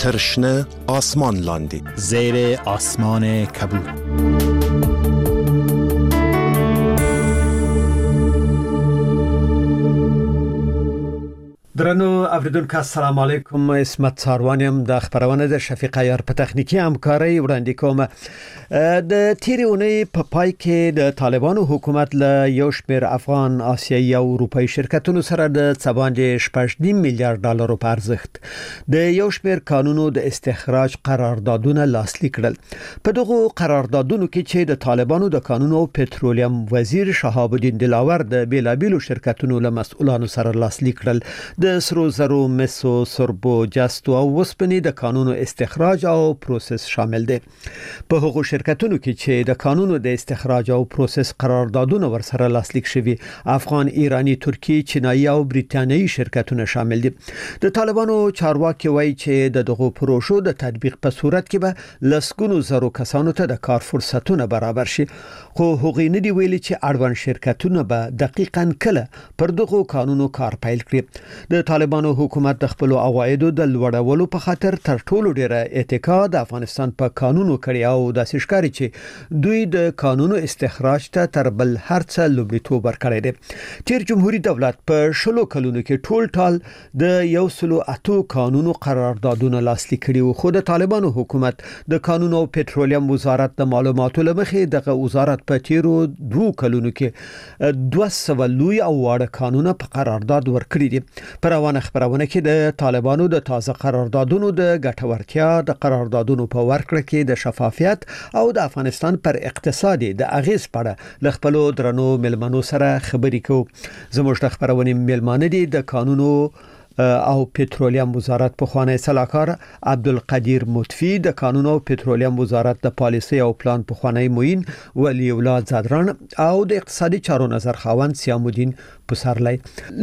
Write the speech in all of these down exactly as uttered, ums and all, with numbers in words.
ترشنه آسمان لاندې زیر آسمان کبود. درنو اوریدونکو السلام علیکم. اسمت ساروانیم د خبرونه د شفیق عیار په تخنیکی همکاري وړاندې کوم. د تیرې اونۍ په پای کې د طالبانو حکومت له یو شمېر افغان، آسیایي او اروپایي شرکتونو سره د څه باندې شپږ نیم میلیارډ ډالرو په ارزښت د یو شمېر قانونو د استخراج قراردادونه لاسلیک کړل. په دغه قراردادونو کې چې د طالبانو د قانون او پټرولیم وزیر شهاب الدین دلاور د بیلابیلو شرکتونو له مسؤلانو سره لاسلیک کړل. د سرو زرو، مسو، سربو، جستو او وسپنې د قانونو استخراج او پروسس شامل دي. په هغو شرکتونو کې چې د قانونو د استخراج او پروسس قراردادونه ورسره لاسلیک شوي افغان، ایرانی، ترکی، چینایي او بریتانیایي شرکتونه شامل دي. د طالبانو چارواکي وایي چې د دغو پروژو د تطبیق په صورت کې به لسګونو زرو کسانو ته د کار فرصتونه برابر شي، خو هغوی نه دی ویلي چې اړوند شرکتونه به دقیقاً کله پر دغو قانونو کار پیل کړي. د طالبانو حکومت د خپل عوایدو د لوړولو په خاطر تر ټولو ډیره اتکا د افغانستان په قانونو کړی او د سشکاري چې دوی د قانونو استخراج ته تر بل هرڅه لومړیتوب ورکړی دی. تیر جمهوریت دولت په شلو کلونو کې ټول ټال د یو سلو اتو قانونو قراردادونه لاسلیک کړي، خو د طالبانو حکومت د قانون او پټرولیم وزارت د معلوماتو لمخې دغه وزارت په تیرو دوه کلونو کې دوه سوه لوی او واړه قانونه په قرارداد ورکړي دي. په روانه خبرونه کې د طالبانو د تازه قراردادونو د ګټورتیا، د قراردادونو په ورکړه کې د شفافیت او د افغانستان پر اقتصادي د اغیز په اړه ل خپل درنو ملمنو سره خبرې کوو. زموږ د خبرونه ملمانه دي د قانونو او پټرولیم وزارت په خوانی صلاحکار عبدالقدیر مطفی، د قانون او پټرولیم وزارت د پالیسي او پلان په خوانی موین ولی اولاد زادران او د اقتصادي چارو نظر خاوند سیام الدین پسرلی.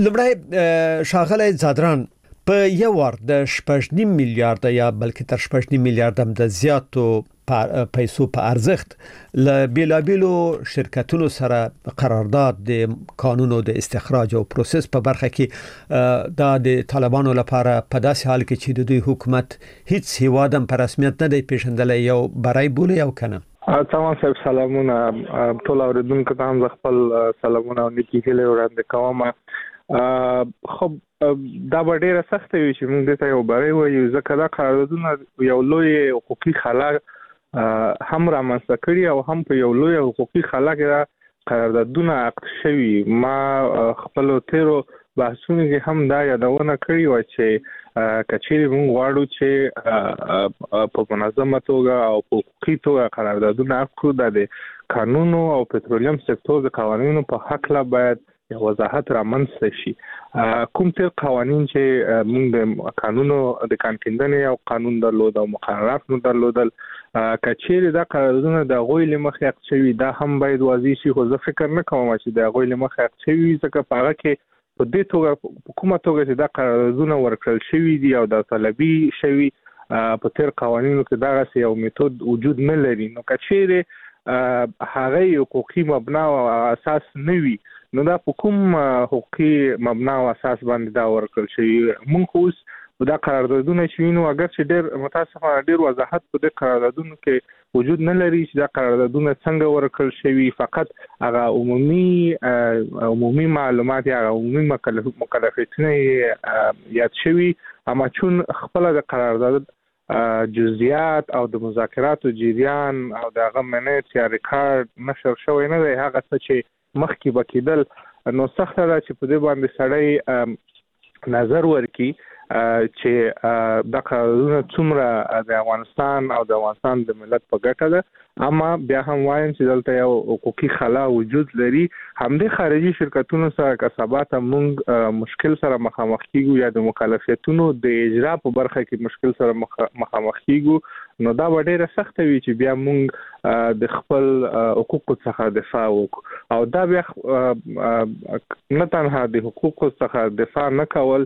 لمړی شاغلی زادران په یو ور د شپږ نیم میلیارډ یا بلکې تر شپږ نیم میلیارډ هم د زیاتو پیسو په ارزښت ل بیلابیلو شرکتونو سره قرارداد د قانونو د استخراج او پروسس په برخه کې د د طالبانو لپاره په داسې حال کې چې د دوی حکومت هیڅ هیوادم په رسمیت نه دی پیژندلی یو برای بوله یو کنه. تمام صاحب سلامونه ټول اوریدونکو ته هم خپل سلامونه او نیکی هیله وړاندې کوم. خب دا ډیره سخت وي چې موږ ته یو برای وایو، ځکه دا قراردادونه یو لوی حقوقي خلا هم را منځته کړي او هم په یو لوی حقوقي خلا کې قراردادونه عقد شوي. ما خپل تیرو بحثونو کې هم دا یادونه کړې و چې کچېرې موږ غواړو چې په منظمه توګه او په حقوقي توګه قراردادونه عقد کړو، د قانونو او پټرولیم سکتور د قوانینو په حق لا باید یو وضاحت را منځته شي. کوم تر قوانین چې موږ د قانونو د کانټیندنې او قانون درلود او مقررات نو درلودل، کچېرې دا قراردادونه د غوی لمخې عقد شوي، دا هم باید واضح شي. خو زه فکر نه کوم چې د غوی لمخې عقد شوي، ځکه په هغه کې په دې توګه په کومه توګه چې دا قراردادونه ورکړل شوي دي او د طلبي شوي په تیر قوانینو کې دغه یو میتود وجود نه لري. نو کچېرې هغه حقوقي مبنا او اساس نه وي، نو دا په کوم حقوقي مبنا او اساس باندې دا ورکړل شي. موږ اوس دا قراردادونه چې نو اگر چې ډېر متاسفانه ډېر وضاحت په دې قراردادونو کې وجود نه لري چې دا قراردادونه څنګه ورکړل شوي، فقط هغه عمومي عمومي معلومات یا عمومي مکلفیتونه یاد شوي، اما چون خپل د قرارداد جزئیات او د مذاکراتو جریان او د هغه منیټ یا ریکارډ نشر شوی نه دی، هغه څه چې مخکې بکیدل، نو سخته ده چې په دې باندې سړی نظر ورکړي چې دا قراردادونه څومره د افغانستان او د افغانستان د ملت په ګټه ده. اما بیا هم وایم چې دلته یو حقوقي خلا وجود لري. همدې خارجي شرکتونو سره که سبا ته موږ مشکل سره مخامخ کیږو یا د مکلفیتونو د اجرا په برخه کې مشکل سره مخامخ کیږو، نو دا به ډیره سخته وي چې بیا موږ د خپل حقوقو څخه دفاع وکړو. او دا بیا نه تنها د حقوقو څخه دفاع نه کول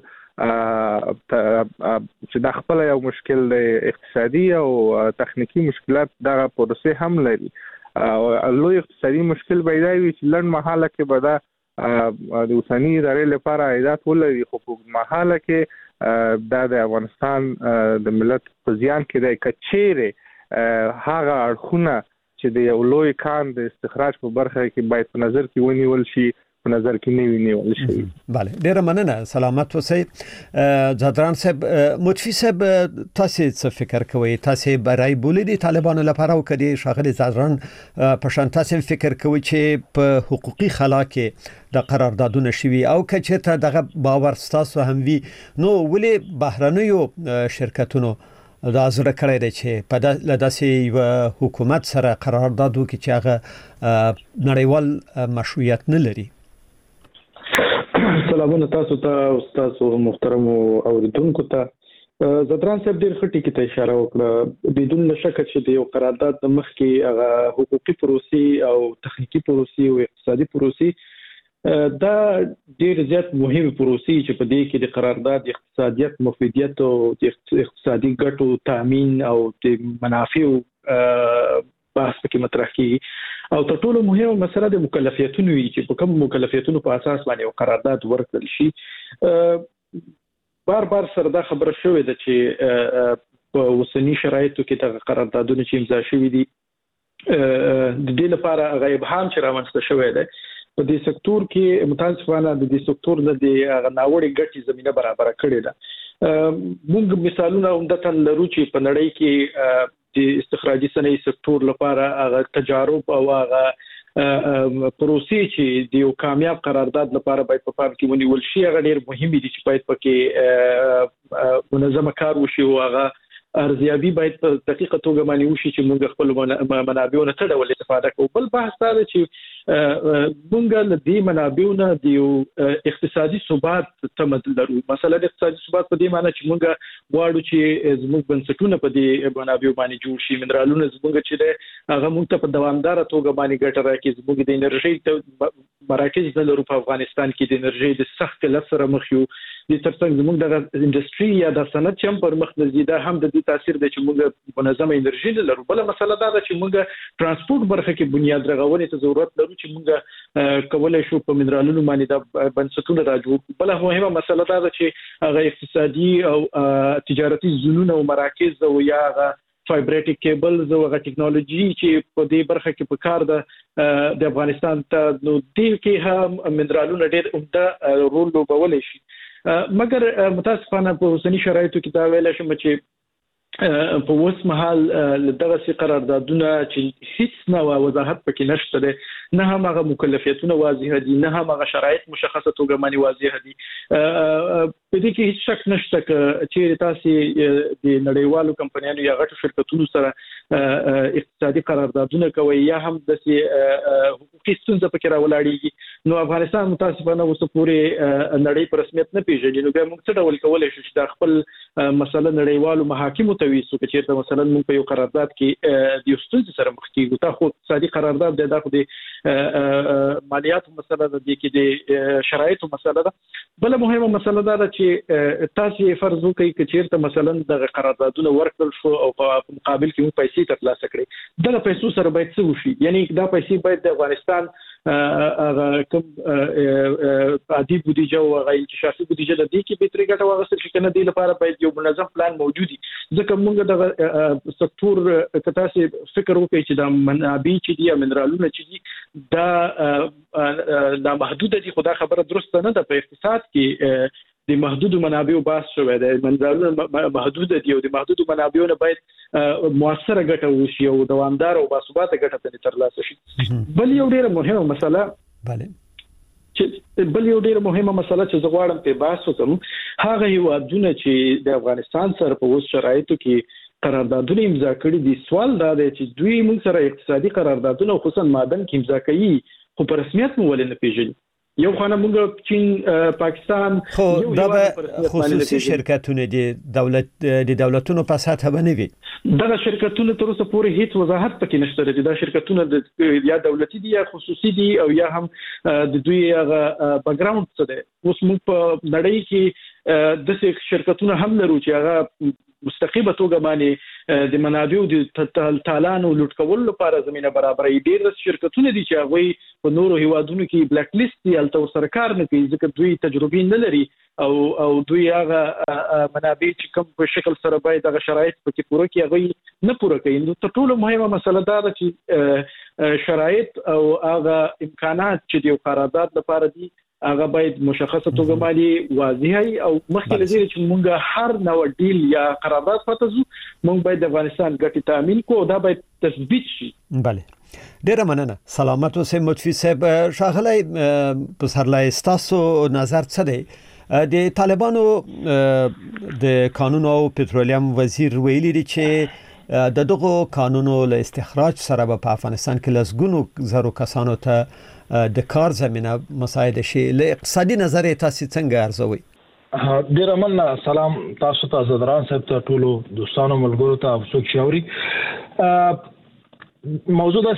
چې دا خپل یو مشکل دی، اقتصادي او تخنیکی مشکلات دغه پروسه هم لري. لوی اقتصادي مشکل پیدا وي چې لنډ مهاله کې به دا د اوسنی ادارې لپاره عایدات ولري، خو په مهاله کې دا د افغانستان د ملت په ځان کې د کچېره هغه اړخونه چې د یو لوی کان د استخراج په برخه کې باید په نظر کې ونیول شي په نظر کې نه ونیول شي. بله ډیره مننه سلامت اوسئ. زادران صاحب متفی صاحب تاسو څه فکر کوئ؟ تاسو برای بولید طالبانو لپاره او کدي شاغلي زادران په شان تاسو فکر کوئ چې په حقوقي خلا کې د قراردادونه شوي او کچته دغه باور ستاسو هم وی نو ولې بهرنیو شرکتونو دا زړه کړی دی چې په داسې حکومت سره قرارداد وکړي چې هغه نړیوال مشروعیت نه لري؟ سلامونه تاسو ته تاسو محترم اوریدونکو ته. زدران صاحب ډېر ښه ټکي ته اشاره وکړه. بدون شک چې د یو قرارداد د مخ کې هغه حقوقي پروسې او تخنیکی پروسې او اقتصادي پروسې دا ډېر زیات مهمه پروسې چې په دې کې د قرارداد اقتصادیت مفیدیت او د اقتصادي ګټو تامین او د منافعو بحث پکې مطرح کیږي. او تر ټولو مهمه مسله د مکلفیتونو وی چې په کوم مکلفیتونو په اساس باندې یو قرارداد ورکړل شي. بار بار سره دا خبره شوې ده چې په اوسنی شرایطو کې د قراردادونو چې امضا شوي دي د دې لپاره غیب هم چې رامنځته شوی دی په دې سکتور کې متاسفانه د دې سکتور د ناوړي ګټې زمينه برابر کړې ده. موږ مثالونه عمدتاً لرو چې په نړۍ کې د استخراجي صنایع سکتور لپاره هغه تجارب او هغه پروسې چې د یو کامیاب قرارداد لپاره باید په پام کې ونیول شي هغه ډېر مهم دي چې باید پکې منظمه کار وشي او هغه ارزیابي باید په دقیقه توګه باندې وشي چې موږ خپل منابعونه څه ډول استفاده کوو. بل بحث دا دی چې موږ له دې منابعونه د یو اقتصادي ثبات تمد لرو. مثلا د اقتصادي ثبات په دې معنی چې موږ غواړو چې زموږ بنسټونه په دې منابعو باندې جوړ شي، منرالونه زموږ چې ده هغه موږ ته په دوامدار توګه باندې ګټه راکړي. زموږ د انرژي مراکز نه لرو په افغانستان کې، د انرژي د سخت قلت سره مخ یو. د ترڅنګ زموږ د انډستری یا د صنعت چې هم پر مخ نه زیاده هم د دې تاثیر دی چې موږ منظمه انرژي نه لرو. بل مسله دا ده چې موږ ترانسپورت برخه کې بنیاد رغونې ته ضرورت لرو چې موږ کولای شو په منرالونو باندې د بنسټونو راجوړ. بل مهمه مسله دا ده چې هغه اقتصادي او تجارتي زونونه او مراکز او یا هغه فایبریټیک کیبلز او هغه ټیکنالوژي چې په دې برخه کې په کار ده د افغانستان ته نو دې کې هم منرالونه ډېر عمده رول لوبولی شي. مګر متاسفانه په اوسنی شرایطو کې دا ویل شم چې په اوس مهال دغه سي قراردادونه چې هیڅ نه وضاحت پکې نشته ده، نه هم هغه مکلفیتونه واضح دي، نه هم هغه شرایط مشخصه توګه باندې واضح دي. په دې کې هیڅ شک نشته چې تاسو د نړیوالو کمپنیانو یا غټو شرکتونو سره اقتصادي قراردادونه کوي یا هم د حقوقي ستونزې پکې راولاړيږي. نو افغانستان متاسفانه اوس پورې نړۍ په رسمیت نه پیژني. نو بیا موږ څه ډول کولای شو چې د خپل مسله نړیوالو محاکمو ته ویسو چې چیرته مثلا موږ په یو قرارداد کې د ستونزې سره مخ کیږو؟ تا خو اقتصادي قرارداد دی، دا خو د مالیاتو مسله ده، د کې د شرایطو مسله ده. بل مهمه مسله دا ده چې تاسو فرض وکړئ چې چیرته مثلا د قراردادونو ورکړل شو او په مقابل کې موږ پیسې ترلاسه کړې، دغه پیسو سره باید څه وشي؟ یعنی دا پیسې باید د افغانستان هغه کوم عادي بودیجه او هغه انکشافي بودیجه د دې کې به ترې ګټه واغستل شي کنه. دې لپاره باید یو منظم پلان موجود وي. ځکه موږ د سکتور کته سي فکر وکړي چې د منابع چې دي منرالونه چې دي دا د محدود دي. خدا خبره درسته نه ده. په اقتصاد کې د محدود منابعو بحث شوی دی. منرالونه محدود دي او د محدود منابعونو باید موثره ګټه وشي او دوامدار او باثباته ګټه ترلاسه شي. بل یو ډیره مهمه مسله bale چې بل یو ډیره مهمه مسله چې زه غواړم په بحث وکړم هغه یو ادونه چې د افغانستان سره په اوس شرایطو کې قراردادونه امضا کړي دي. سوال دا دی چې دوی موږ سره اقتصادي قراردادونه خصوصا معدن کې امضا کوي خو په رسمیت مو ولې نه پیژني؟ یو خانه موږ چین پاکستان خو دا به خصوصي شرکتونه دي، دولت د دولتونو په سطح باندې وي. دا شرکتونه تر اوسه پورې هیڅ وضاحت پکې نشته دي. دا شرکتونه د یا دولتي دي یا خصوصي دي او یا هم د دوی هغه بیک گراوند څه دی. اوس موږ په نړۍ کې د څه شرکتونه هم لرو چې هغه مستقیمه توګه باندې د منابعو د تالان او لوټ کولو لپاره زمينه برابرې. ډېر شرکتونه دي چې هغه په نورو هیوادونو کې بلیک لیست دي الته سرکار نه کوي ځکه دوی تجربه نه لري او او دوی هغه منابع چې کوم په شکل سره باید هغه شرایط پکې پوره کړي هغه نه پوره کوي. نو تر ټولو مهمه مسله دا ده چې شرایط او هغه امکانات چې د قرارداد لپاره دي هغه باید مشخصه توګه باندې واضح او مخکې لري چې موږ هر نوع ډیل یا قرارداد پاتزو موږ باید د افغانستان ګټې تامین کوو دا باید تثبیت شي. بله ډیره مننه. سلامت اوسئ مطفی صاحب. ښاغلی پسرلی ستاسو نظر څه دی؟ د طالبانو د قانون او پټرولیم وزیر ویلي دی چې د دغه قانونو له استخراج سره په افغانستان کې لسګونو زرو کسانو ته د کار زمينه مساعده شي. له اقتصادي نظر تاسو څنګه ارزوي؟ ډیر مننه. سلام تاسو ته زدران صاحب ته ټولو دوستانو ملګرو ته افسوس شوري. موضوع دا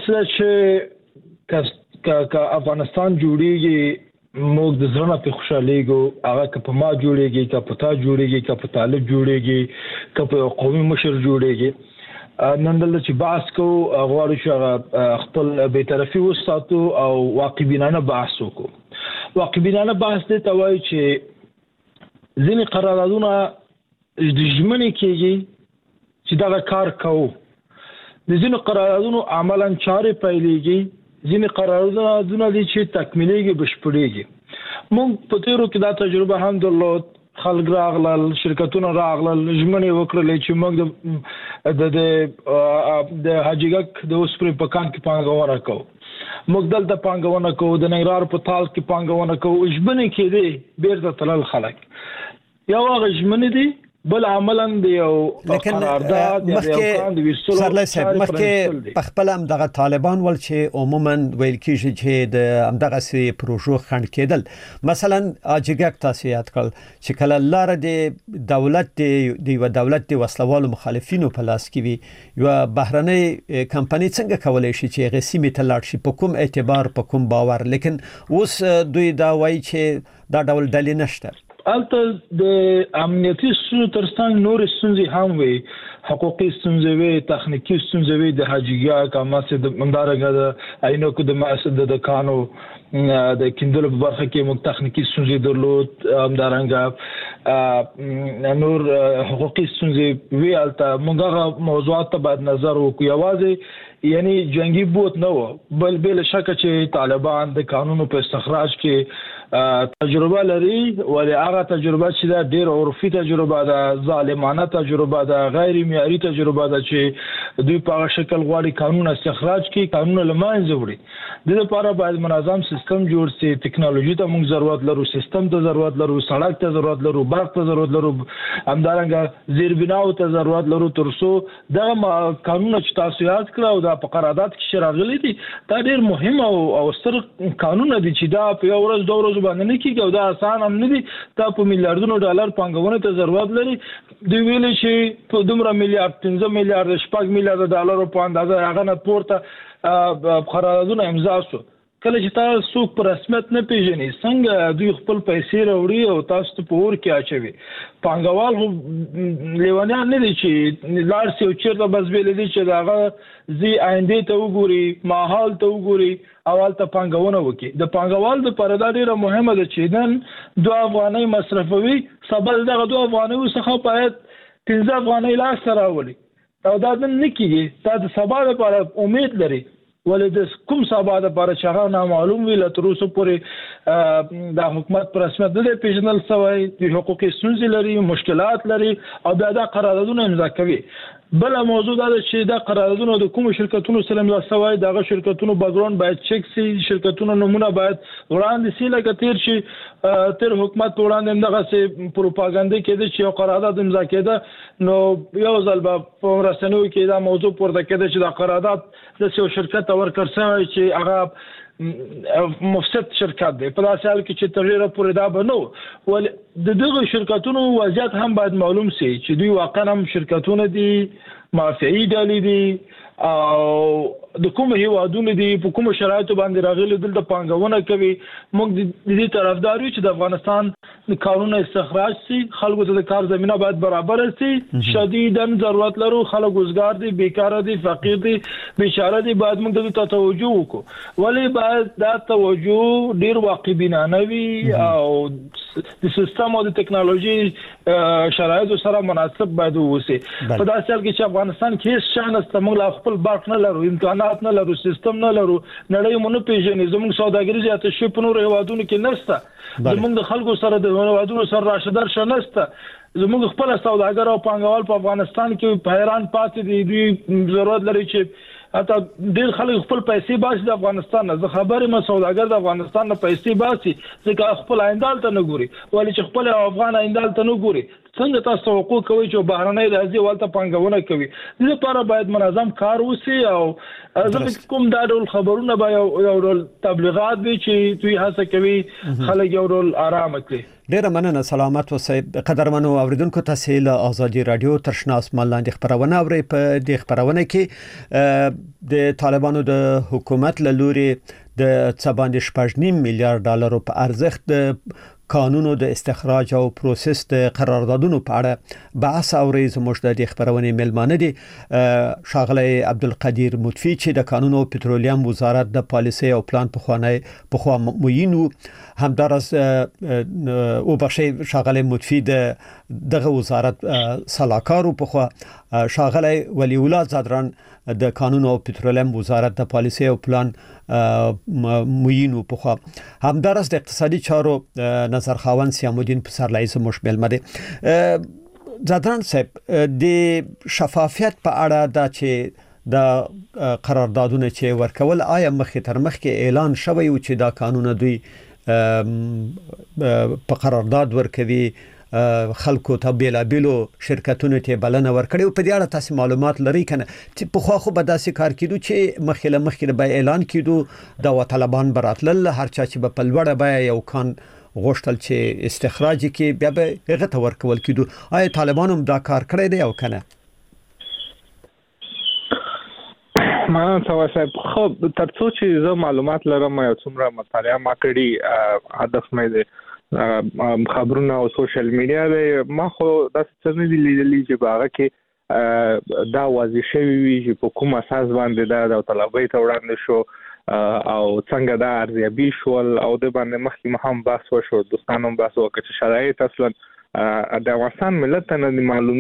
چې ک افغانستان جوړیږي موږ د زړه په خوشاليګو هغه ک په ما جوړیږي ک په تا جوړیږي ک په طالب جوړیږي ک په قومي مشر جوړیږي. نن دلته چې بحث کو غواړو چې خپل بی‌طرفي وساتو او واقعبینانه بحث وکړو. واقعبینانه بحث دی ته وایي چې ځینې قراردادونه د ژمنې کېږي چې دا کار کوو. د ځینې قراردادونو عملاً چارې پیلېږي ځینې قراردادونه دي چې تکمیلېږي بشپړېږي. موږ په تیرو کې دا تجربه هم درلود. خلک راغلل شرکتونه راغلل ژمنې وکړلې چې موږ د د د حاجیګک د اوسپري په کان کې پانګونه کوو. موږ دلته پانګونه کوو د ننګرهار په تال کې پانګونه کوو. ژمنې کې دي بیرته تلل خلک یو هغه ژمنې دي بل عملاً دی او قرارداد یا د وسلو سرلای صاحب مخکې په خپل هم دغه طالبان ول چې عموما ویل کېږي چې د همدغه سي پروژو خنډ کېدل. مثلا اجګک تاسو یاد کړل چې کله لار د دولت د یو دولت د وسلوالو مخالفینو په لاس کې وي یو بهرنۍ کمپنی څنګه کولای شي چې غسیمه تلاړ شي په کوم اعتبار په کوم باور. لیکن اوس دوی دا وایي چې دا ډول دلیل نشته. البته د امنیتي ستونزو ترڅنګ نور ستونزې هم وي. حقوقي ستونزې وي تخنیکی ستونزې وي د حاجیګا کماسه د مندارګه د عینو کو د مؤسسه د کانو د کیندلو په برخه کې موږ تخنیکی ستونزې درلود. همدارنګه نور حقوقي ستونزې وی البته موږ هغه موضوعات ته باید نظر وکړو. یوازې یعنی جنگي بوت نه و بل بل شک چې طالبان د قانونو په استخراج کې تجربه لري ولې هغه تجربه چې دا ډېر عرفي تجربه ده ظالمانه تجربه ده غیر معیاري تجربه ده چې دوی په هغه شکل غواړي قانون استخراج کې قانون لمانځه وړي. د لپاره باید منظم سیستم جوړ شي. ټکنالوژي ته موږ ضرورت لرو سیستم ته ضرورت لرو سړک ته ضرورت لرو برق ته ضرورت لرو همدارنګه زیربناو ته ضرورت لرو ترڅو دا قانون چې تاسو یاد کړو دا په قرارداد کې شراغلي دي دا ډېر مهم او ستر قانون دي چې دا په یو ورځ دوه ورځې باندې نه کیږي او دا آسان هم نه دي. دا په میلیارډونو ډالر پانګونه ته ضرورت لري. دوی ویل چې په دومره میلیارډ پنځه میلیارډ شپږ میلیارډ ډالر په اندازه هغه نه پورته قراردادونه امضا شو. کله چې تاسو په رسمیت نه پیژنئ څنګه دوی خپل پیسې راوړي او تاسو ته په اور کې اچوي. پانګوال خو لیوانیان نه دي چې لار سي او چیرته بس ویل دي چې داغه زی آینده ته وګوري ماحول ته وګوري اول ته پانګونه وکړي. د پانګوال د پردا ډیره مهمه ده چې نن دوه افغانۍ مصرفوي سبا دغه دوه افغانۍ څخه باید پنځه افغانۍ لاس راولي او دا نه کیږي. دا د سبا لپاره امید لري ولې د کوم سبا د لپاره چې هغه نامعلوم وي له تر اوسه پورې د حکومت پر رسمیت نه پیژنل شوی د حقوقي ستونزې لري مشکلات لري او بیا دا قراردادونه امضا کوي. بل موضوع دا چې دا قراردادونه د کوم شرکتونو سره امضا شوی دغه شرکتونو بیکګراوند باید چک شي شرکتونو نمونه باید وړاندې شي لکه تیر شي تر حکومت وړاندې دغه سي پروپاګاندا کېده چې یو قرارداد امضا کېده نو یو ځل په رسنیو کې دا موضوع پورته کېده چې دا قرارداد د یو شرکت ورکړ شوی چې هغه مفسد شرکت دی. په داسې حال کې چې تغییر پورې دا به نه ول د دغه شرکتونو وضعیت هم باید معلوم شي چې دوی واقعا هم شرکتونه دي مافیایي ډلې دي او د کوم هیوادونو دي په کوم شرایطو باندې راغلي دلته پانګونه کوي. موږ د دې طرفدار یو چې د افغانستان کارونه استخراج سي خلکو ته د کار زمينه باید برابر سي شدیداً ضرورت لرو خلک وزګار دي بیکار دي فقیر دي بیچاره دي باید موږ ته توجه وکړو ولی باید دا توجه ډیر واقعبینانه وي او د سیستم او د ټکنالوژي شرایط سره مناسب باید ووسی په داسې حال کې چې افغانستان کې شان است موږ خپل برق نه لرو امکانات نه لرو سیستم نه لرو نړۍ مونږ پیژنې زموږ سوداګري زیاته شي په نور هیوادونو کې نشته زموږ د خلکو سره د هیوادونو سره راشدار شنسته زموږ خپل سوداګر او پانګوال په افغانستان کې حیران پاتې دي دوی ضرورت لري چې حتی ډیر خلک خپل پیسې باسي د افغانستان نه زه خبرې ما سوداګر د افغانستان نه پیسې باسي ځکه خپل آینده ته نه ګوري ولی چې خپل افغان آینده ته نه ګوري څنګه تاسو توقع کوئ چې بهرنۍ راځي ولته پانګونه کوي د لپاره باید منظم کار وسی او زه کوم دا ډول خبرونه به یو ډول تبلیغات وي چې دوی هڅه کوي خلک یو ډول آرام کړي ډیره مننه سلامت اوسئ قدرمنو اوریدونکو تاسو له آزادي رادیو ترشنا اسمان لاندې خبرونه اورئ په دې خبرونه کې د طالبانو د حکومت له لوري د څه باندې شپږ نیم میلیارډ ډالر په ارزښت د قانونو د استخراج او پروسس د قراردادونو په اړه بحث اوري زموږ د دې خبرونه ملمانه دي شاغلی عبدالقدیر مطفی چې د قانون او پټرولیم وزارت د پالیسي او پلان په خوانی په خوا موینو همدارس او بخشي شاغلی مطفی د دغه وزارت سلاکارو په خوا شاغلی ولی الله زادران د قانون او پټرولیم وزارت د پالیسي او پلان موینو په خوا همدارس د اقتصادي چارو نظر خاوند سیام الدین پسرلی زموږ ملمه دي زادران صاحب د شفافیت په اړه دا چې د قراردادونه چې ورکول آیا مخې تر مخکې اعلان شوی او چې دا قانون دوی په قرارداد ورکوي خلکو ته بیلا بیلو شرکتونو ته بلنه ورکړي او په دې اړه تاسو معلومات لري کنه چې په خو خو به داسې کار کیدو چې مخله مخکې به اعلان کیدو د طالبان براتل هر چا چې په لوړه به یو کان غوښتل چې استخراج کې بیا به هغه ته ورکول کیدو آیا طالبان هم دا کار کړی دی او کنه ما څه صاحب خو ترڅو چې زه معلومات لرم یو څومره مطالعه ما کړی هدف مې دی خبرونه او سوشل میډیا به ما خو د څه نه دي لیدلي چې باغه کې دا واضح شوی وي چې په کوم اساس باندې دا د طلبۍ ته وړاندې شو او څنګه دا ارزیابي شول او د باندې مخکې مهم بحث وشو دوستانو بحث وکړ چې شرایط اصلا د افغانستان ملت نه معلوم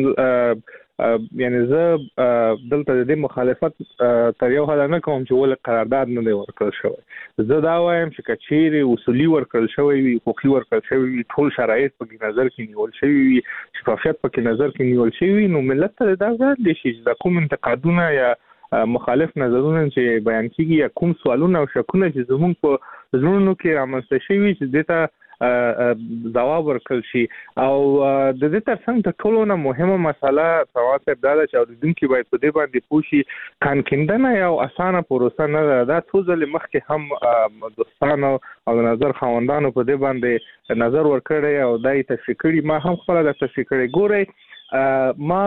یعنی زه دلته د دې مخالفت تر یو حد نه کوم چې ول قرارداد نه دی ورکړل شوی زه دا وایم چې کچيري اصولي ورکړل شوی وي حقوقي ورکړل شوی وي ټول شرایط په نظر کې نیول شوی وي شفافیت په نظر کې نیول شوی نو ملت ته دا وړاندې شي چې کوم انتقادونه یا مخالف نظرونه چې بیان کیږي یا کوم سوالونه او شکونه چې زموږ په زړونو کې رامنځته شوي چې دته ځواب ورکړل شي او د دې ترڅنګ د ټولو نه مهمه مسله تاسو دا چې اوریدونکو باید په دې باندې پوښي کان کیندنه یو اسانه پروسه نه ده دا څو ځله مخکې هم دوستانو او نظر خواندانو په دې باندې نظر ورکړی او دای تشریح کړي ما هم خپل د تشریح کړي ګورئ ما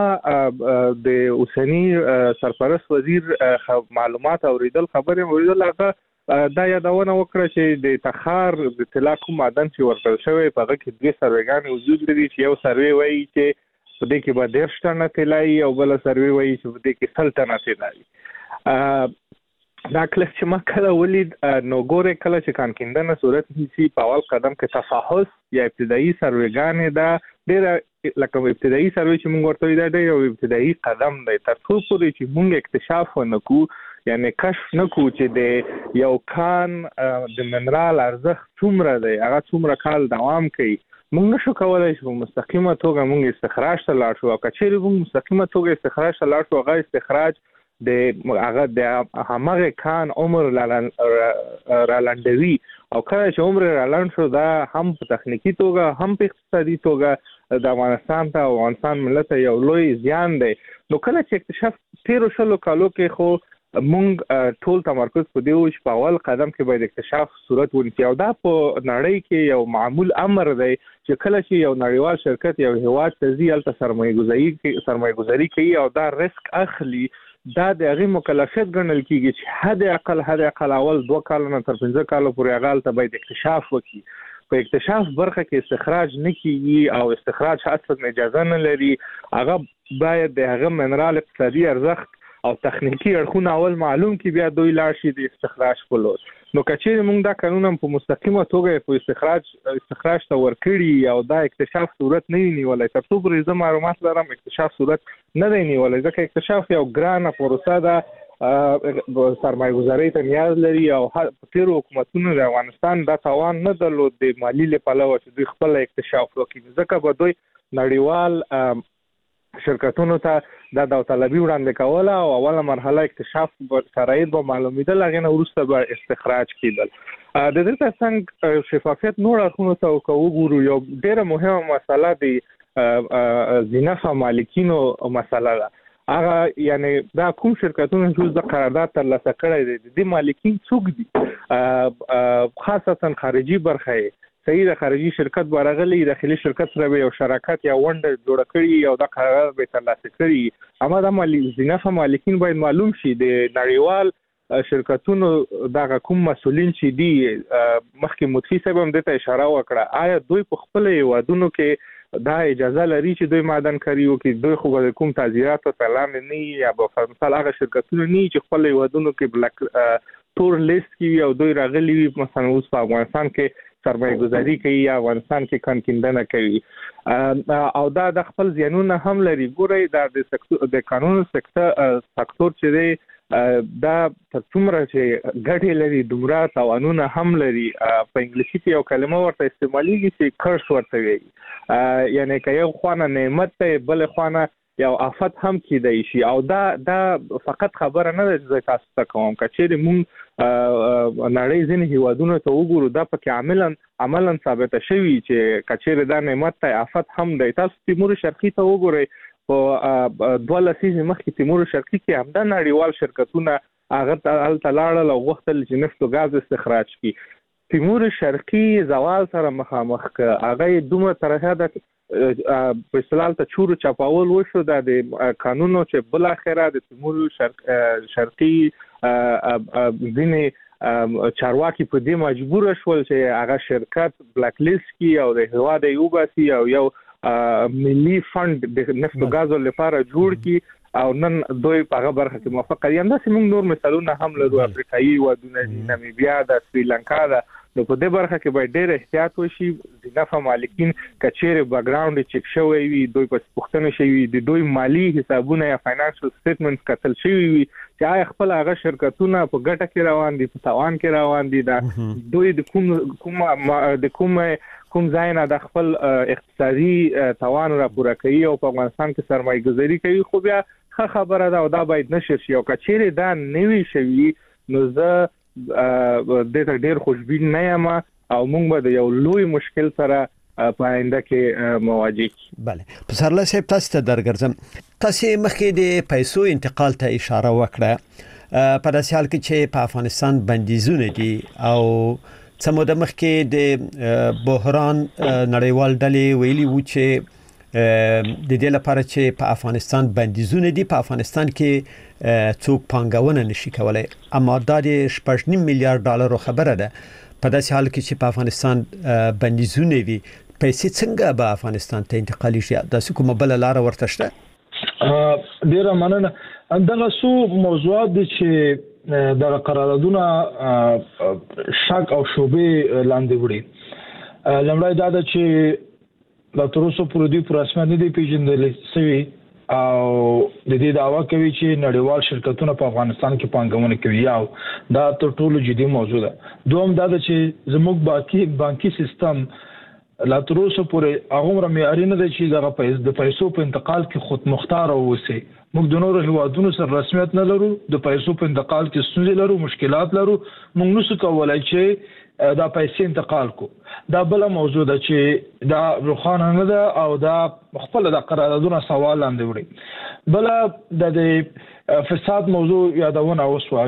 د اوسنی سرپرست وزیر معلومات اوریدل خبره اوریدل هغه دا یادونه وکړه چې د تخار د طلا کوم معدن چې ورکړل شوی په هغه کې دوه سروېګان وجود لري چې یو سروې وایي چې په دې کې به ډېر شتنه طلایي او بل سروې وایي چې په دې کې سل ټنه طلایي دا کله چې ما کله ولید نو ګوره کله چې کان کیندنه صورت هیڅ په اول قدم کې تفحص یا ابتدایي سروېګان دا ډېر لکه ابتدایي سروې چې موږ ورته دا ډېر ابتدایي قدم دی تر څو پورې چې موږ اکتشاف ونکو یعنی کشف نکو چې د یو کان د منرال ارزښت څومره دی هغه څومره کال دوام کوي موږ نشو کولای چې په مستقیمه توګه موږ استخراج ته لاړ شو او کچېرې موږ مستقیمه توګه استخراج ته لاړ شو هغه استخراج د هغه د همغه کان عمر را لاندوي او کله چې عمر را لاند شو دا هم په تخنیکی توګه هم په اقتصادي توګه د افغانستان ته او افغانستان ملت یو لوی زیان دی نو کله چې اکتشاف تیرو شلو کالو کې خو مونږ ټول تمرکز په دی چې په اول قدم کې باید اکتشاف صورت ونیسي او دا په نړۍ کې یو معمول امر دی چې کله چې یو نړیوال شرکت یو هیواد ته ځي هلته سرمایه‌ګذاري سرمایه‌ګذاري کوي او دا ریسک اخلي دا د هغې مکلفیت ګڼل کېږي چې حد اقل حد اقل اول دوه کاله نه تر پنځه کالو پورې هغه هلته باید اکتشاف وکړي په اکتشاف برخه کې استخراج نه کیږي او استخراج اصلا اجازه نه لري، هغه باید د هغه منرال اقتصادي ارزښت او تخنیکی اړخونه اول معلوم کی بیا دوی لاړ شي د استخراج په لور. نو کچېر موږ دا قانون په مستقیمه توګه په استخراج استخراج ته ورکړي او دا اکتشاف صورت نه نیولای، تر څو پورې زه معلومات لرم اکتشاف صورت نه دی نیولای، ځکه اکتشاف یو ګرانه پروسه ده، سرمایه گذاری ته نیاز لري او تیر حکومتونو د افغانستان دا توان نه درلود د مالی له پلوه چې دوی خپل اکتشاف وکړي، ځکه به دوی نړیوال شرکتونو ته د داوطلبي وړاندې کوله او اوله مرحله اکتشاف شرایط به معلومېدل، هغې نه وروسته به استخراج کېدل. د دې ترڅنګ شفافیت نور اړخونو ته که وګورو، یو ډېره مهمه مسله د ذینفع مالکینو مسله ده. هغه یعنی دا کوم شرکتونه چې د قرارداد ترلاسه کړی دی د دې مالکین څوک دي، خاصتا خارجي برخه یې صحیح د خارجي شرکت برغلي داخلي شرکت سره یو شراکت یا ونډه جوړه کړي او د قرارداد به ترلاسه کړي، اما د مالی ذینفع مالکین باید معلوم شي د نړیوال شرکتونو دغه کوم مسولین چې دي. مخکې متفي صاحب هم دته اشاره وکړه، آیا دوی په خپل هیوادونو کې دا اجازه لري چې دوی معدن کاری وکړي؟ دوی خو به کوم تعزیرات او اعلان نه یا په مثال هغه شرکتونه نه چې خپل هیوادونو کې بلک تور لیست کې او دوی راغلي وي، مثلا اوس په افغانستان کې سرمایه گذاری کوي یا افغانستان کې کانکیندنه کوي او دا د خپل زیانونه هم لري. ګورئ دا د د قانون سکتور چې دی دا تر څومره چې ګټې لري دومره تاوانونه هم لري. په انګلیسي کې یو کلمه ورته استعمالیږي چې کرس ورته وایي، یعنی که یو خوانه نعمت دی بل خوانه یو آفت هم کېدای شي. او دا دا فقط خبره نه ده چې تاسو ته کوم، که چیرې مونږ نړۍ ځینې هیوادونو ته وګورو دا پکې عملاً عملاً ثابته شوي چې که چیرې دا نعمت دی آفت هم دی. تاسو تیمور شرقي ته وګورئ، په دوه لسیزې مخکې تیمور شرقي کې همدا نړیوال شرکتونه هغه ته هلته لاړل او غوښتل چې نفت او ګاز استخراج کړي. تیمور شرقي زوال سره مخامخ که هغه دومره طرحه ده په اصطلاح ته چورو چاپاول وشو، دا د قانونو چې بل اخره د تیمور شرق شرقي ځینې چارواکي په دې مجبور شول چې هغه شرکت بلاک لیست کی او د هواد یو باسي او یو ملي فند د نفت او غازو لپاره جوړ کی او نن دوی په هغه برخه کې موافقه دي. همداسې موږ نور مثالونه هم لرو، افریقایي هیوادونه دي، نامیبیا ده، سریلانکا ده. نو په دې برخه کې باید ډېر احتیاط وشي. ذینفع مالکین که چیرې بیکګراوند یې چک شوی وي، دوی په پوښتنه شوي د دوی مالی حسابونه یا فاینانشل سټیټمنټس کتل شوي وي چې آیا خپل هغه شرکتونه په ګټه کې روان دي، په تاوان کې روان دي، دا دوی د کوم کوم د کوم کوم ځای نه د خپل اقتصادي توان را پوره کوي او په افغانستان کې سرمایه گذاري کوي. خو بیا ښه خبره ده او دا باید نشر شي. او که چیرې دا نوي شوي نو زه د ته ډېر خوشبین نه یم او موږ به د یو لوی مشکل سره په آینده کې مواجه کیږو. بله، پسرلی صاحب تاسو ته درګرځم. تاسو مخکې د پیسو انتقال ته اشاره وکړه. په داسې حال کې چې په افغانستان بندیزونه دي او څه موده مخکې د بحران نړیوال ډلې ویلي وو چې د دې لپاره چې په افغانستان بندیزونه دي په افغانستان کې څوک پانګونه نشي کولای، اما دا د شپږ نیم میلیارډ ډالرو خبره ده. په داسې حال کې چې په افغانستان بندیزونه وي، پیسې څنګه به افغانستان ته انتقالي شي؟ داسې کومه بل لار ورته شته؟ ډیره مننه. دغه څو موضوعات دي چې د قراردادونو شک او شوبې لاندې وړي. لومړی دا ده چې لا تر اوسه پورې دوی پر رسمیت نه دي پیژندل شوي او د دې دعوا کوي چې نړیوال شرکتونه په افغانستان کې پانګونه کوي. یو دا تر ټولو جدي موضوع ده. دوم دا ده چې زموږ باقي بانکي سیستم لا تر اوسه پورې هغومره معیاري نه دی چې دغه د پیسو په انتقال کې خود مختار واوسي. موږ د نورو هیوادونو سره رسمیت نه لرو، د پیسو په انتقال کې ستونزې لرو، مشکلات لرو. موږ نشو کولای چې دا پیسې انتقال کو. دا بل موضوع ده چې دا روخانه نه ده او دا خپل د قراردادونو سوال لاندې وړي. بل د فساد موضوع یادونه وسوه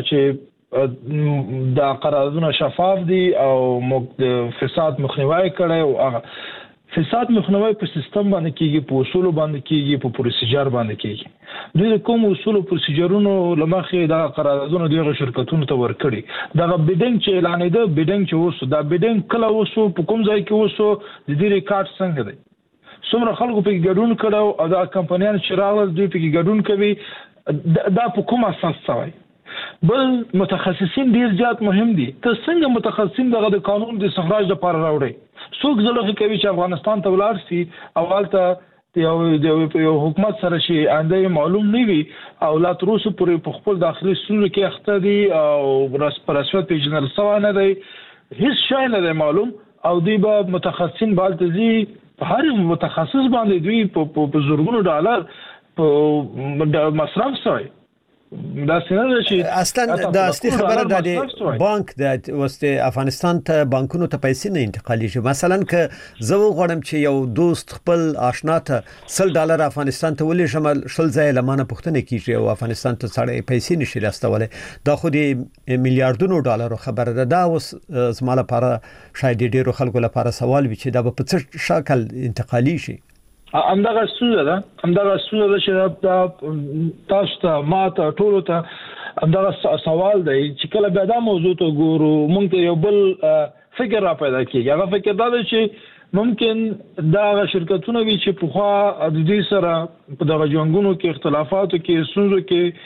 چې دا قراردادونه شفاف دي او موږ د فساد مخنیوي کړی او هغه فساد مخنیوي په سیستم باندې کیږي، په اصول باندې کیږي، په پروسیجر باندې کیږي. دوی کوم اصول او پروسیجرونو لمخې دا قراردادونه دغه شرکتونو ته ورکړي. دا بیډینګ چې اعلان دی، بیډینګ چې وسو، دا بیډینګ کله وسو، په کوم ځای کې وسو، د دې ریکارډ څنګه دی، څومره خلکو په ګډون کړو او دا کمپنیان چې راغلل دوی په ګډون کوي، دا په کوم اساس شوی. بل متخصصین ډیر زیات مهم دي. ته څنګه متخصصین دغه د قانون د استخراج لپاره راوړي؟ څوک ځلوخه کوي چې افغانستان ته ولاړ شي او حالته یو یو حکومت سره شي انده معلوم نه وي او لا تر اوسه پورې په خپل داخلي ستونزو کې اخته دي او راس پر رسمیت پیژندل شوی نه دی، هیڅ شی نه دی معلوم، او دوی به متخصصین بالتزي په هر متخصص باندې دوی په زورګونو ډالر په مصرف شوی. دا څنګه شي اصلا دا اصلي خبره ده د بانک د وسته افغانستان ته بانکونو ته پیسې نه انتقالیږي. مثلا که زه وغواړم چې یو دوست خپل آشنا ته سل ډالر افغانستان ته ولې شمال شل ځای لمانه پښتنه کیږي او افغانستان ته سړی پیسې نشي راستولای، دا خو د میلیارډونو ډالرو خبره ده. دا اوس زموږ لپاره شاید ډیرو خلکو لپاره سوال وي چې دا په څه شکل انتقالي شي. همدغه ستونزه ده، همدغه ستونزه ده چې دا تاسو ته ماته ټولو ته همدغه سوال دی چې کله بیا دا موضوع ته ګورو موږ ته یو بل فکر را پیدا کیږي. هغه فکر دا دی چې ممکن دا شرکتونه وي چې په خوا د دې سره په دغه جنګونو کې اختلافاتو کې ستونزو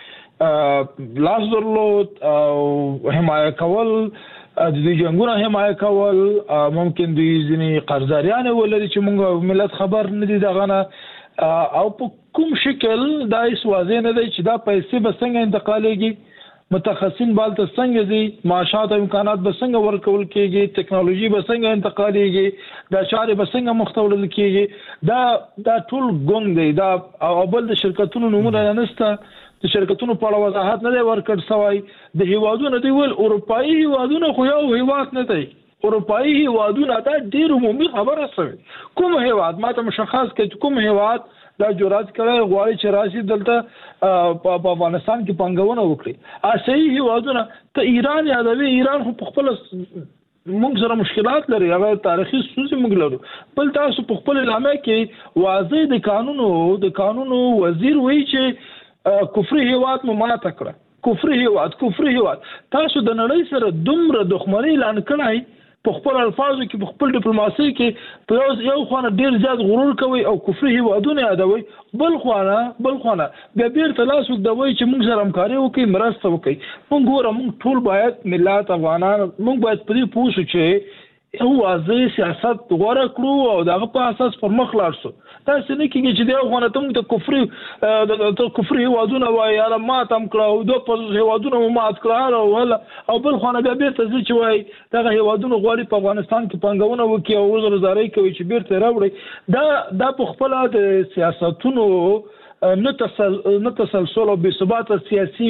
کې لاس درلود او حمایت کول، د دې جنګونو حمایت کول، ممکن دوی ځینې قرضداریان ولري چې موږ ملت خبر نه دي دغه نه، او په کوم شکل دا هیڅ واضح نه دی چې دا پیسې به څنګه انتقالیږي، متخصصین بالته څنګه دي، معاشات او امکانات به څنګه ورکول کیږي، ټکنالوژي به څنګه انتقالیږي، دا چارې به څنګه مختولل کیږي. دا دا ټول ګونګ دی. دا او بل د شرکتونو نمونه نشته، د شرکتونو په اړه وضاحت نه دی ورکړ شوی. د هیوادونو دی ول اروپאי هیوادونو خو یو هیواد نه دی، اروپאי هیوادونو دا ډیر عمومي خبره شوی. کوم هیواد ماته مشخص کړي کوم هیواد دا جرأت کړی غواړي چې راشي دلته په افغانستان کې پنګونه وکړي؟ اسیایي هیوادونه ته ایران یادوي، ایران خو په خپل موږ سره مشکلات لري، هغه تاریخي ستونزې موږ لرو. بل تاسو په خپل اعلامیه کې واضح د قانونو د قانونو وزیر وایي چې کفري هیواد مو ماته کړه، کفري هیواد کفري هیواد. تاسو د نړۍ سره دومره دښمنۍ اعلان کړای په خپل الفاظو کې، په خپل ډیپلوماسي کې، په یو خانه ډیر زیات غرور کوي او کفري هیوادونه یادوي، بل خانه بل خانه بیا بیرته لاس وګدوي چې موږ سره همکاري وکړي، مرسته وکړي. موږ ګوره موږ ټول باید ملت افغانان موږ باید په دې پوه شو چې یو واضح سیاست غوړه کړو او دغه په اساس پر مخ لاړ شو. دا څنګه کېږي چې دا غوڼه ته موږ ته کفري د کفري هیوادونه وایي یا ماتم کړو، دوه په هیوادونه مو مات کړو او بل خانه بیا بیرته ځي چې وایي دغه هیوادونه غواړي په افغانستان کې پنګونه وکړي او وزرزاري کوي چې بیرته راوړي. دا دا په خپل د سیاستونو نه تسلسل او بې ثباته سیاسي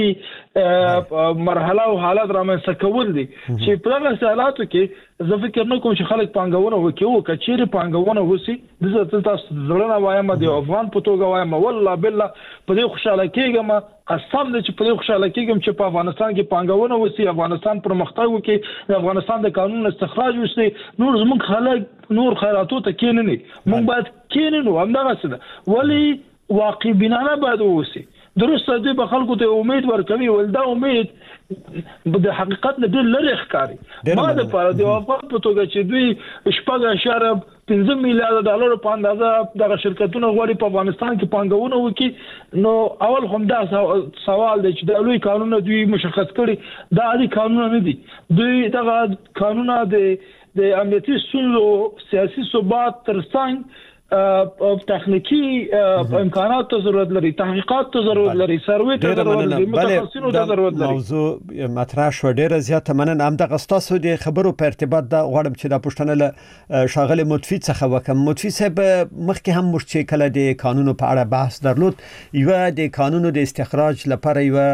مرحله او حالات رامنځته کول دي چې په دغه حالاتو کې زه فکر نه کوم چې خلک پانګونه وکړي او کچېرې پانګونه وسی. زه تاسو زړه وایم د افغان په توګه وایم والله بالله په دې خوشاله کېږم، قسم دې چې په دې خوشاله کېږم چې په افغانستان کې پانګونه وسی، افغانستان پرمختګ وکړي، د افغانستان د قانون استخراج وسی، نور زموږ خلک نور خیراتو ته کېنني، موږ باید کېننو. همدغه څه ده، ولی واقع بینانه باید وسی. درسته دوی به خلکو ته امید ورکوي، ول دا امید د حقیقت نه ډېر لرې ښکاري. ما د پاره د افغان په توګه چې دوی شپږ اشاره پنځه میلیارډ ډالر په اندازه دغه شرکتونه غواړي په افغانستان کې پانګونه وکړي، نو اول هم دا سوال دی چې د لوی قانون دوی مشخص کړي، دا عادي قانون نه دي. دوی دغه قانون د د امنیتي ستونزو سیاسي ثبات ترڅنګ تخنیکی امکانات ته ضرورت لري، تحقیقات ته ضرورت لري، سروې ته ضرورت لري، متخصصینو ته ضرورت لري. موضوع مطرح شو ډیره زیاته مننه. هم د غستاسو د خبرو په ارتباط دا غواړم چې دا پښتنه له شاغله متفی څخه وکم. متفی صاحب مخکې هم مش چې کله د قانونو په اړه بحث درلود، یو د قانونو د استخراج لپاره یو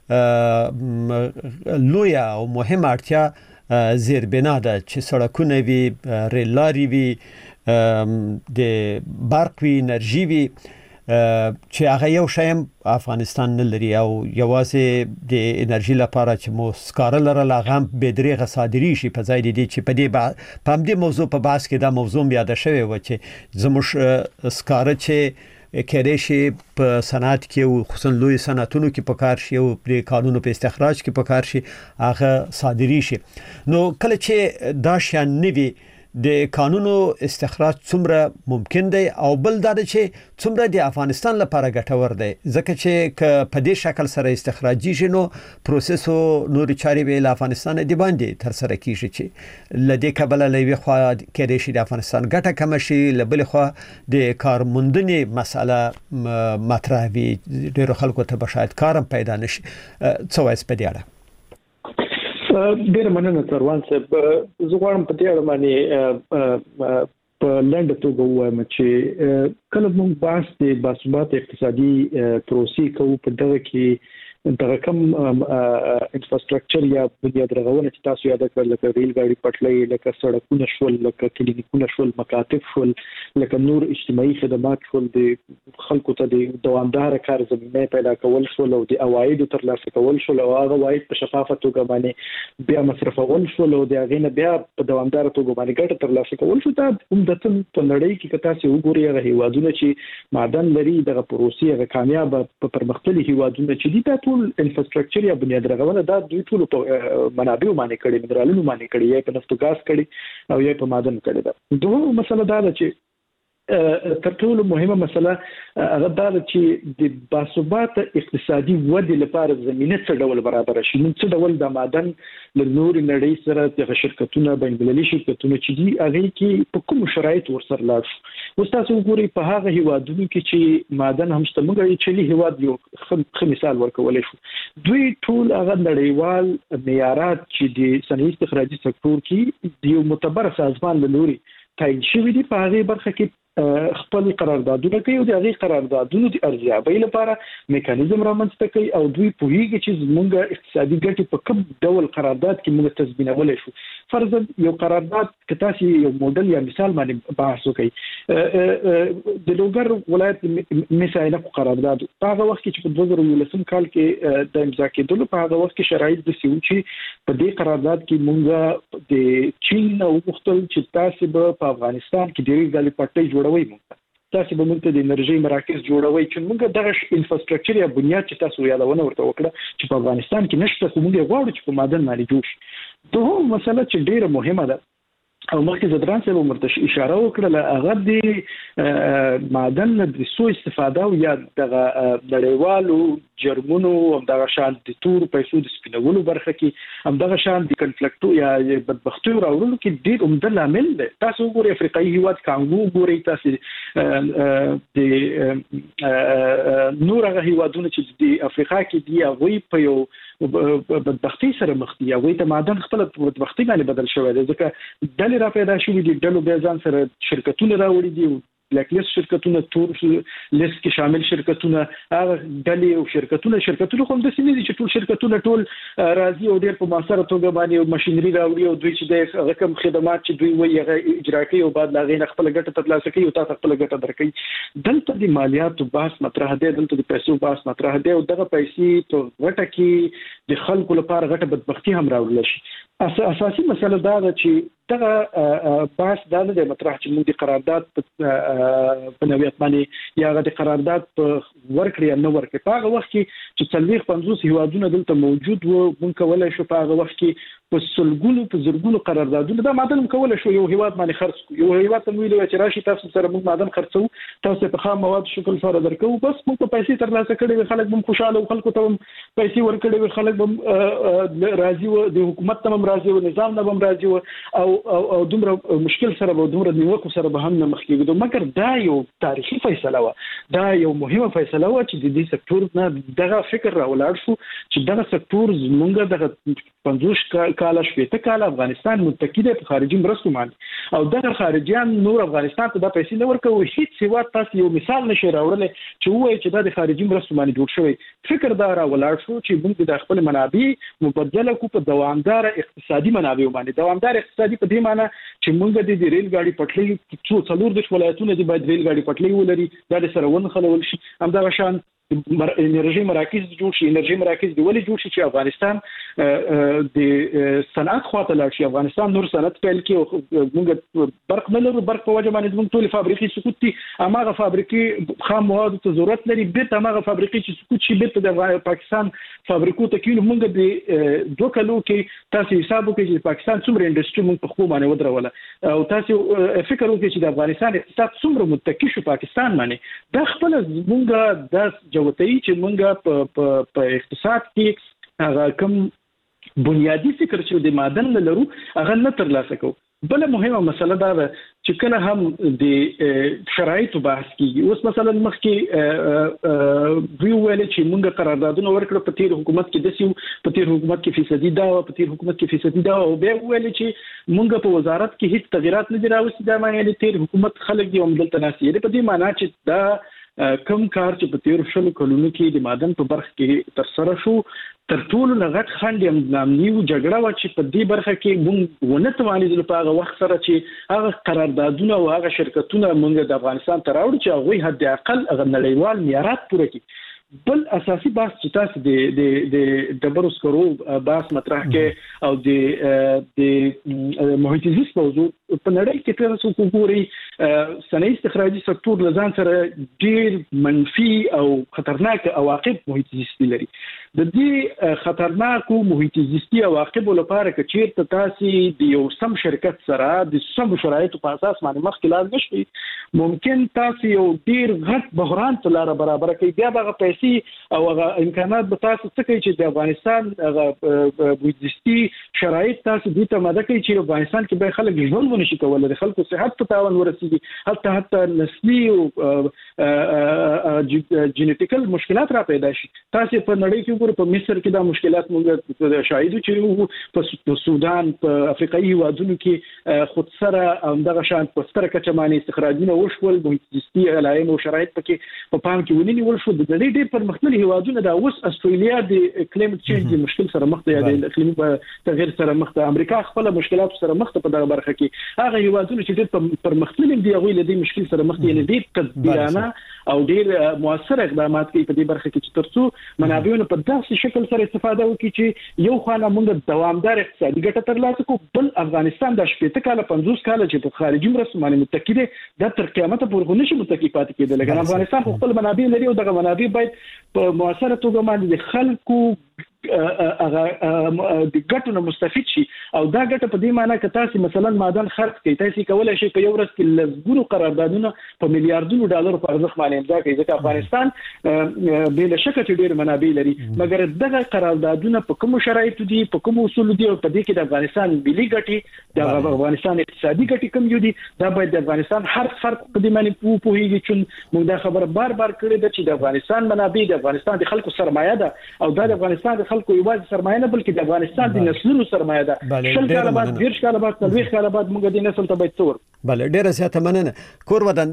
لوی او مهم اړتیا زیربنا ده چې سړکونه وي، ریل لارې وي، د برق وی، انرژي وی. چې هغه یو شایم افغانستان نه لري او یوازې د انرژي لپاره چې مو سکاره لرل هغه به درېغه صادري شي په ځای دي چې په دې په دې موضوع په بحث کې دا موضوع یاد شوی و چې زموږ سکاره چې کېدای شي په صنعت کې او خصوصا لوی صنعتونو کې په کار شي او په قانونو په استخراج کې په کار شي هغه صادري شي. نو کله چې دا شان نوي د قانونو استخراج څومره ممکن دی او بل دا چې څومره د افغانستان لپاره ګټور دی ځکه چې په دې شکل سره استخراجي شنو پروسس او نور چاري به افغانستان دی باندې تر سره کیږي چې لدې کبل لوي خو کېدای شي د افغانستان ګټه کم شي لبل خو د کارموندنې مسله مطرح وي ډېر خلکو ته بشاید کارم پیدا نشي څه وایي په دې اړه؟ ډېر مننه تروان صاحب. زه غواړم په دې اړه باندې په لنډه توګه ووایم چې کله موږ بحث د باثبات اقتصادي پروسې کوو په دغه کې دغه کوم انفراستراکچر یا بنیاد رغونه چې تاسو یاد کړل لکه ریل ګاډي پټلۍ لکه سړکونه شول لکه کلینیکونه شول مکاتب شول لکه نور اجتماعي خدمات شول د خلکو ته د دوامدار کار زمینه پیدا کول شول او د عواید ترلاسه کول شول او هغه عواید په شفافه توګه باندې بیا مصرفول شول او د هغې نه بیا په دوامدار توګه باندې ګټه ترلاسه کول شو. دا عمدتاً په نړۍ کې که تاسو وګورئ هغه هیوادونه چې معدن لري دغه پروسې هغه کامیاب په پرمختللي هیوادونه چې دي دا ټول انفراستراکچر یا بنیاد رغونه دا دوی ټول په منابع باندې کړي منرالونو باندې کړي یا په نفت او ګاز کړي او یا په معدن کړي. دا دوه مسله دا ده چې تر ټولو مهمه مسله هغه دا چې د باثبات اقتصادي ودې لپاره زمينه څه ډول برابر شي. نو څه ډول د معدن له نور نړۍ سره د شرکتونو بین‌المللي شرکتونو چې دي هغه کې په کوم شرایط ورسره لاړ شو. اوس تاسو وګورئ په هغه هیوادونو کې چې معدن هم شته موږ چې له هیواد یو ښه مثال ورکولای شو. دوی ټول هغه نړیوال معیارات چې د صنعتي استخراجي سکتور کې د یو معتبر سازمان له لوري تعین شوي دي په هغه برخه کې خپل قراردادونه کوي او د هغې قراردادونو د ارزیابۍ لپاره میکانیزم رامنځته کوي او دوی پوهیږي چې زموږ اقتصادي ګټې په کوم ډول قرارداد کې موږ تضمینولی شو. فرضاً یو قرارداد که تاسو یو موډل یا مثال باندې بحث وکړئ د لوګر ولایت مس عینکو قرارداد په هغه وخت کې چې په دوه زره یولسم کال کې د امضا کېدلو په هغه وخت کې شرایط داسې وو چې په دې قرارداد کې موږ د چین نه وغوښتل چې تاسو به په افغانستان کې د ریل ګاډي پټلۍ جوړوي موږ تاسو به موږ ته د انرژي مراکز جوړوي چې موږ دغه انفراستراکچر یا بنیاد چې تاسو یادونه ورته وکړه چې په افغانستان کې نشته خو موږ غواړو چې په معدن باندې جوړ شي. دوه مسله چې ډیره مهمه ده او مخکې زدران صاحب مرتش اشاره وکړه هغه د معدن د سو استفاده او یا د نړیوالو جرمونو او د شان د تور پیسو د سپینولو برخه کې هم د شان د کنفلیکټو یا بدبختي راوړلو کې ډېر عمده لامل دی. تاسو وګورئ افریقایي هیواد کانګو وګورئ تاسو د نور هغه هیوادونه چې د افریقا کې دي هغوی په یو بدبختی سره مخ دي هغوی ته معدن خپل بدبختی باندې بدل شوی دی ځکه ډلې را پیدا شوي دي ډلو بیا ځان سره شرکتونه راوړي دي بلیک لیست شرکتونه تور لیست کې شامل شرکتونه هغه ډلې او شرکتونه شرکتونه خو د سیمې دي چې ټول شرکتونه ټول راځي او ډېر په ماسره توګه باندې ماشينري راوړي او دوی چې د رقم خدمات چې دوی وایي هغه اجرا کوي او بعد لاغې نه خپل ګټه ترلاسه کوي او تاسو خپل ګټه درکوي. دلته د مالیاتو بحث مطرح دی دلته د پیسو بحث مطرح دی او دغه پیسې په غټه کې د خلکو لپاره غټه بدبختی هم راوړل شي. اساسي مسله دا ده چې دغه بحث دا نه دی مطرح چې موږ د قرارداد په نوعیت باندې یا د قرارداد په ورکړې یا نه ورکړې په هغه وخت کې چې څلوېښت پنځوس هیوادونه دلته موجود وو موږ کولی شو په هغه وخت کې په سلګونو په زرګونو قراردادونه دا معدن کولی شو یو هیواد باندې خرڅ کړو یو هیواد ته ویلو چې راشي تاسو سره موږ معدن خرڅو تاسو په خام مواد شکل سره درکو بس موږ په پیسې ترلاسه کړې خلک هم خوشاله او خلکو ته هم پیسې ورکړې خلک هم راضي وو د حکومت ته هم راضي وو نظام نه هم راضي وو او او او دومره مشکل سره به دومره نیوکو سره به هم نه مخ کېږو مګر دا یو تاریخي فیصله وه دا یو مهمه فیصله وه چې د دې سکتور نه دغه فکر راولاړ شو چې دغه سکتور زمونږ دغه پنځوس کال شپږ کال افغانستان متکی دی په خارجي مرستو باندې او دغه خارجيان نور افغانستان ته د پیسې نه ورکوي هیڅ سوا تاسو یو مثال نشي راوړل چې وایي چې د خارجي مرستو باندې جوړ شوی فکر دا را ولاړ شو چې موږ د خپل منابع مبادله کو په دوامدار اقتصادي منابع باندې دوامدار اقتصادي په دې معنی چې موږ د ریل ګاډي پټلۍ څو څلور د ولایتونو د باید ریل ګاډي پټلۍ ولري دا سره ون خلول شي همدا شان انرژي مراکز جوړ شي انرژي مراکز دی ولې جوړ شي چې افغانستان د صنعت خواته لاړ شي افغانستان نور صنعت پیل کی او موږ برق نه لرو برق په وجه باندې موږ ټول فابریکې سقوط دي هغه فابریکې خام مواد ته ضرورت لري به هغه فابریکې چې سقوط شي به د پاکستان فابریکو ته کینو موږ د دوه کلو کې تاسو حساب وکړئ چې پاکستان څومره انډستری موږ په خو باندې ودروله او تاسو فکر وکړئ چې د افغانستان اقتصاد څومره متکی شو پاکستان باندې دا خپل موږ د جوتای چې مونږه په په اقتصاد کې هغه کوم بنیادی فکر چې د مادن لرو هغه نه ترلاسه کوو بل مهمه مسله دا ده چې کله هم د شرایطو بحث کیږي اوس مثلا مخکې وی ویل چې مونږ قراردادونه ورکړو په تیر حکومت کې د سیو په تیر حکومت کې فیصدي دا او په تیر حکومت کې فیصدي دا او به ویل چې مونږ په وزارت کې هیڅ تغیرات نه راوستي دا معنی د تیر حکومت خلک دی عمدل تناسي په دې معنی چې دا کم کار چې په تیر شلو کلونو کې د مادن په برخه کې تر سره شو تر ټولو لغټ خنډ یم نامنیو جګړه و چې په دې برخه کې مونږ ونه توانېدل په هغه وخت سره چې هغه قراردادونه او هغه شرکتونه مونږ د افغانستان ته راوړو چې هغه حد اقل هغه نړیوال معیارات پوره کړي بل اساسي بحث چې تاسو د د د ډبرو سکرو بحث مطرح کې او د د محیط زیست موضوع په نړۍ کې تاسو وګورئ صنایع استخراجي سکتور لزان سره ډیر منفي او خطرناک عواقب محیط زیستی لري د دې خطرناکو محیط زیستی عواقب لپاره چې چیرته تاسو د یو سم شرکت سره د سم شرایطو په اساس باندې مخکې لاس نشئ ممکن تاسو یو ډیر غټ بحران ته لار برابر کړئ بیا به پیسې او هغه امکانات به تاسو څه کوي چې د افغانستان هغه بودجستي شرایط تاسو دې ته مدد کوي چې افغانستان کې به خلک ژوند ونشي کولای د خلکو صحت ته تاوان ورسیږي حتی حتی نسلي او جینیټیکل مشکلات را پیدا شي تاسو په نړۍ کې ګورئ په مصر کې دا مشکلات موږ شاهدو چې په سودان په افریقایي هیوادونو کې خود سره همدغه شان په ستره کچه باندې استخراجونه وشول بودجستي علایم او شرایط پکې په پام کې ونیول شو د دې ډېر پرمختللي هیوادونه دا اوس استرالیا د کلایمټ چینج د مشکل سره مخ ده د اقلیمي تغیر سره مخ ده امریکا خپل مشکلات سره مخ ده په دغه برخه کې هغه هیوادونه چې ډېر پرمختللي دي هغه له دې مشکل سره مخ دي ډېر تدبیرانه او ډېر موثر اقدامات کوي په دې برخه کې چې ترڅو منابعونه په داسې شکل سره استفاده وکړي چې یو خانه موږ دوامدار اقتصادي ګټه ترلاسه کوو بل افغانستان د شپږ کاله پنځوس کاله چې په خارجي مرستو باندې متکی دی د تر قیامت پورې نشي متکی پاتې کېدل لکه افغانستان خپل منابع لري او دغه منابع باید په موثره توګه باندې د خلکو هغه د ګټو نه مستفید شي او دا ګټه په دې معنی چې تاسو مثلا معدن خرڅ کړئ تاسو کولای شئ په یو ورځ کې لږ قراردادونه په میلیارډونو ډالر په ارزښت باندې امضا کړئ ځکه افغانستان بل شک چې ډېر منابع لري مګر دغه قراردادونه په کوم شرایطو دي په کوم اصول دي او په دې کې د افغانستان ملي ګټې د افغانستان اقتصادي ګټې کوم یو دي دا باید د افغانستان هر فرد په دې باندې پوه پوهیږي چې موږ دا خبره بار بار کړې ده چې د افغانستان منابع د افغانستان د خلکو سرمایه ده او دا د افغانستان خلکو یوازې سرمایه نه بلکې د افغانستان د نسلونو سرمایه ده شل کاله بعد ډیر کاله بعد څلوېښت کاله بعد موږ د نسل ته باید څور بله ډیره زیاته مننه کور ودان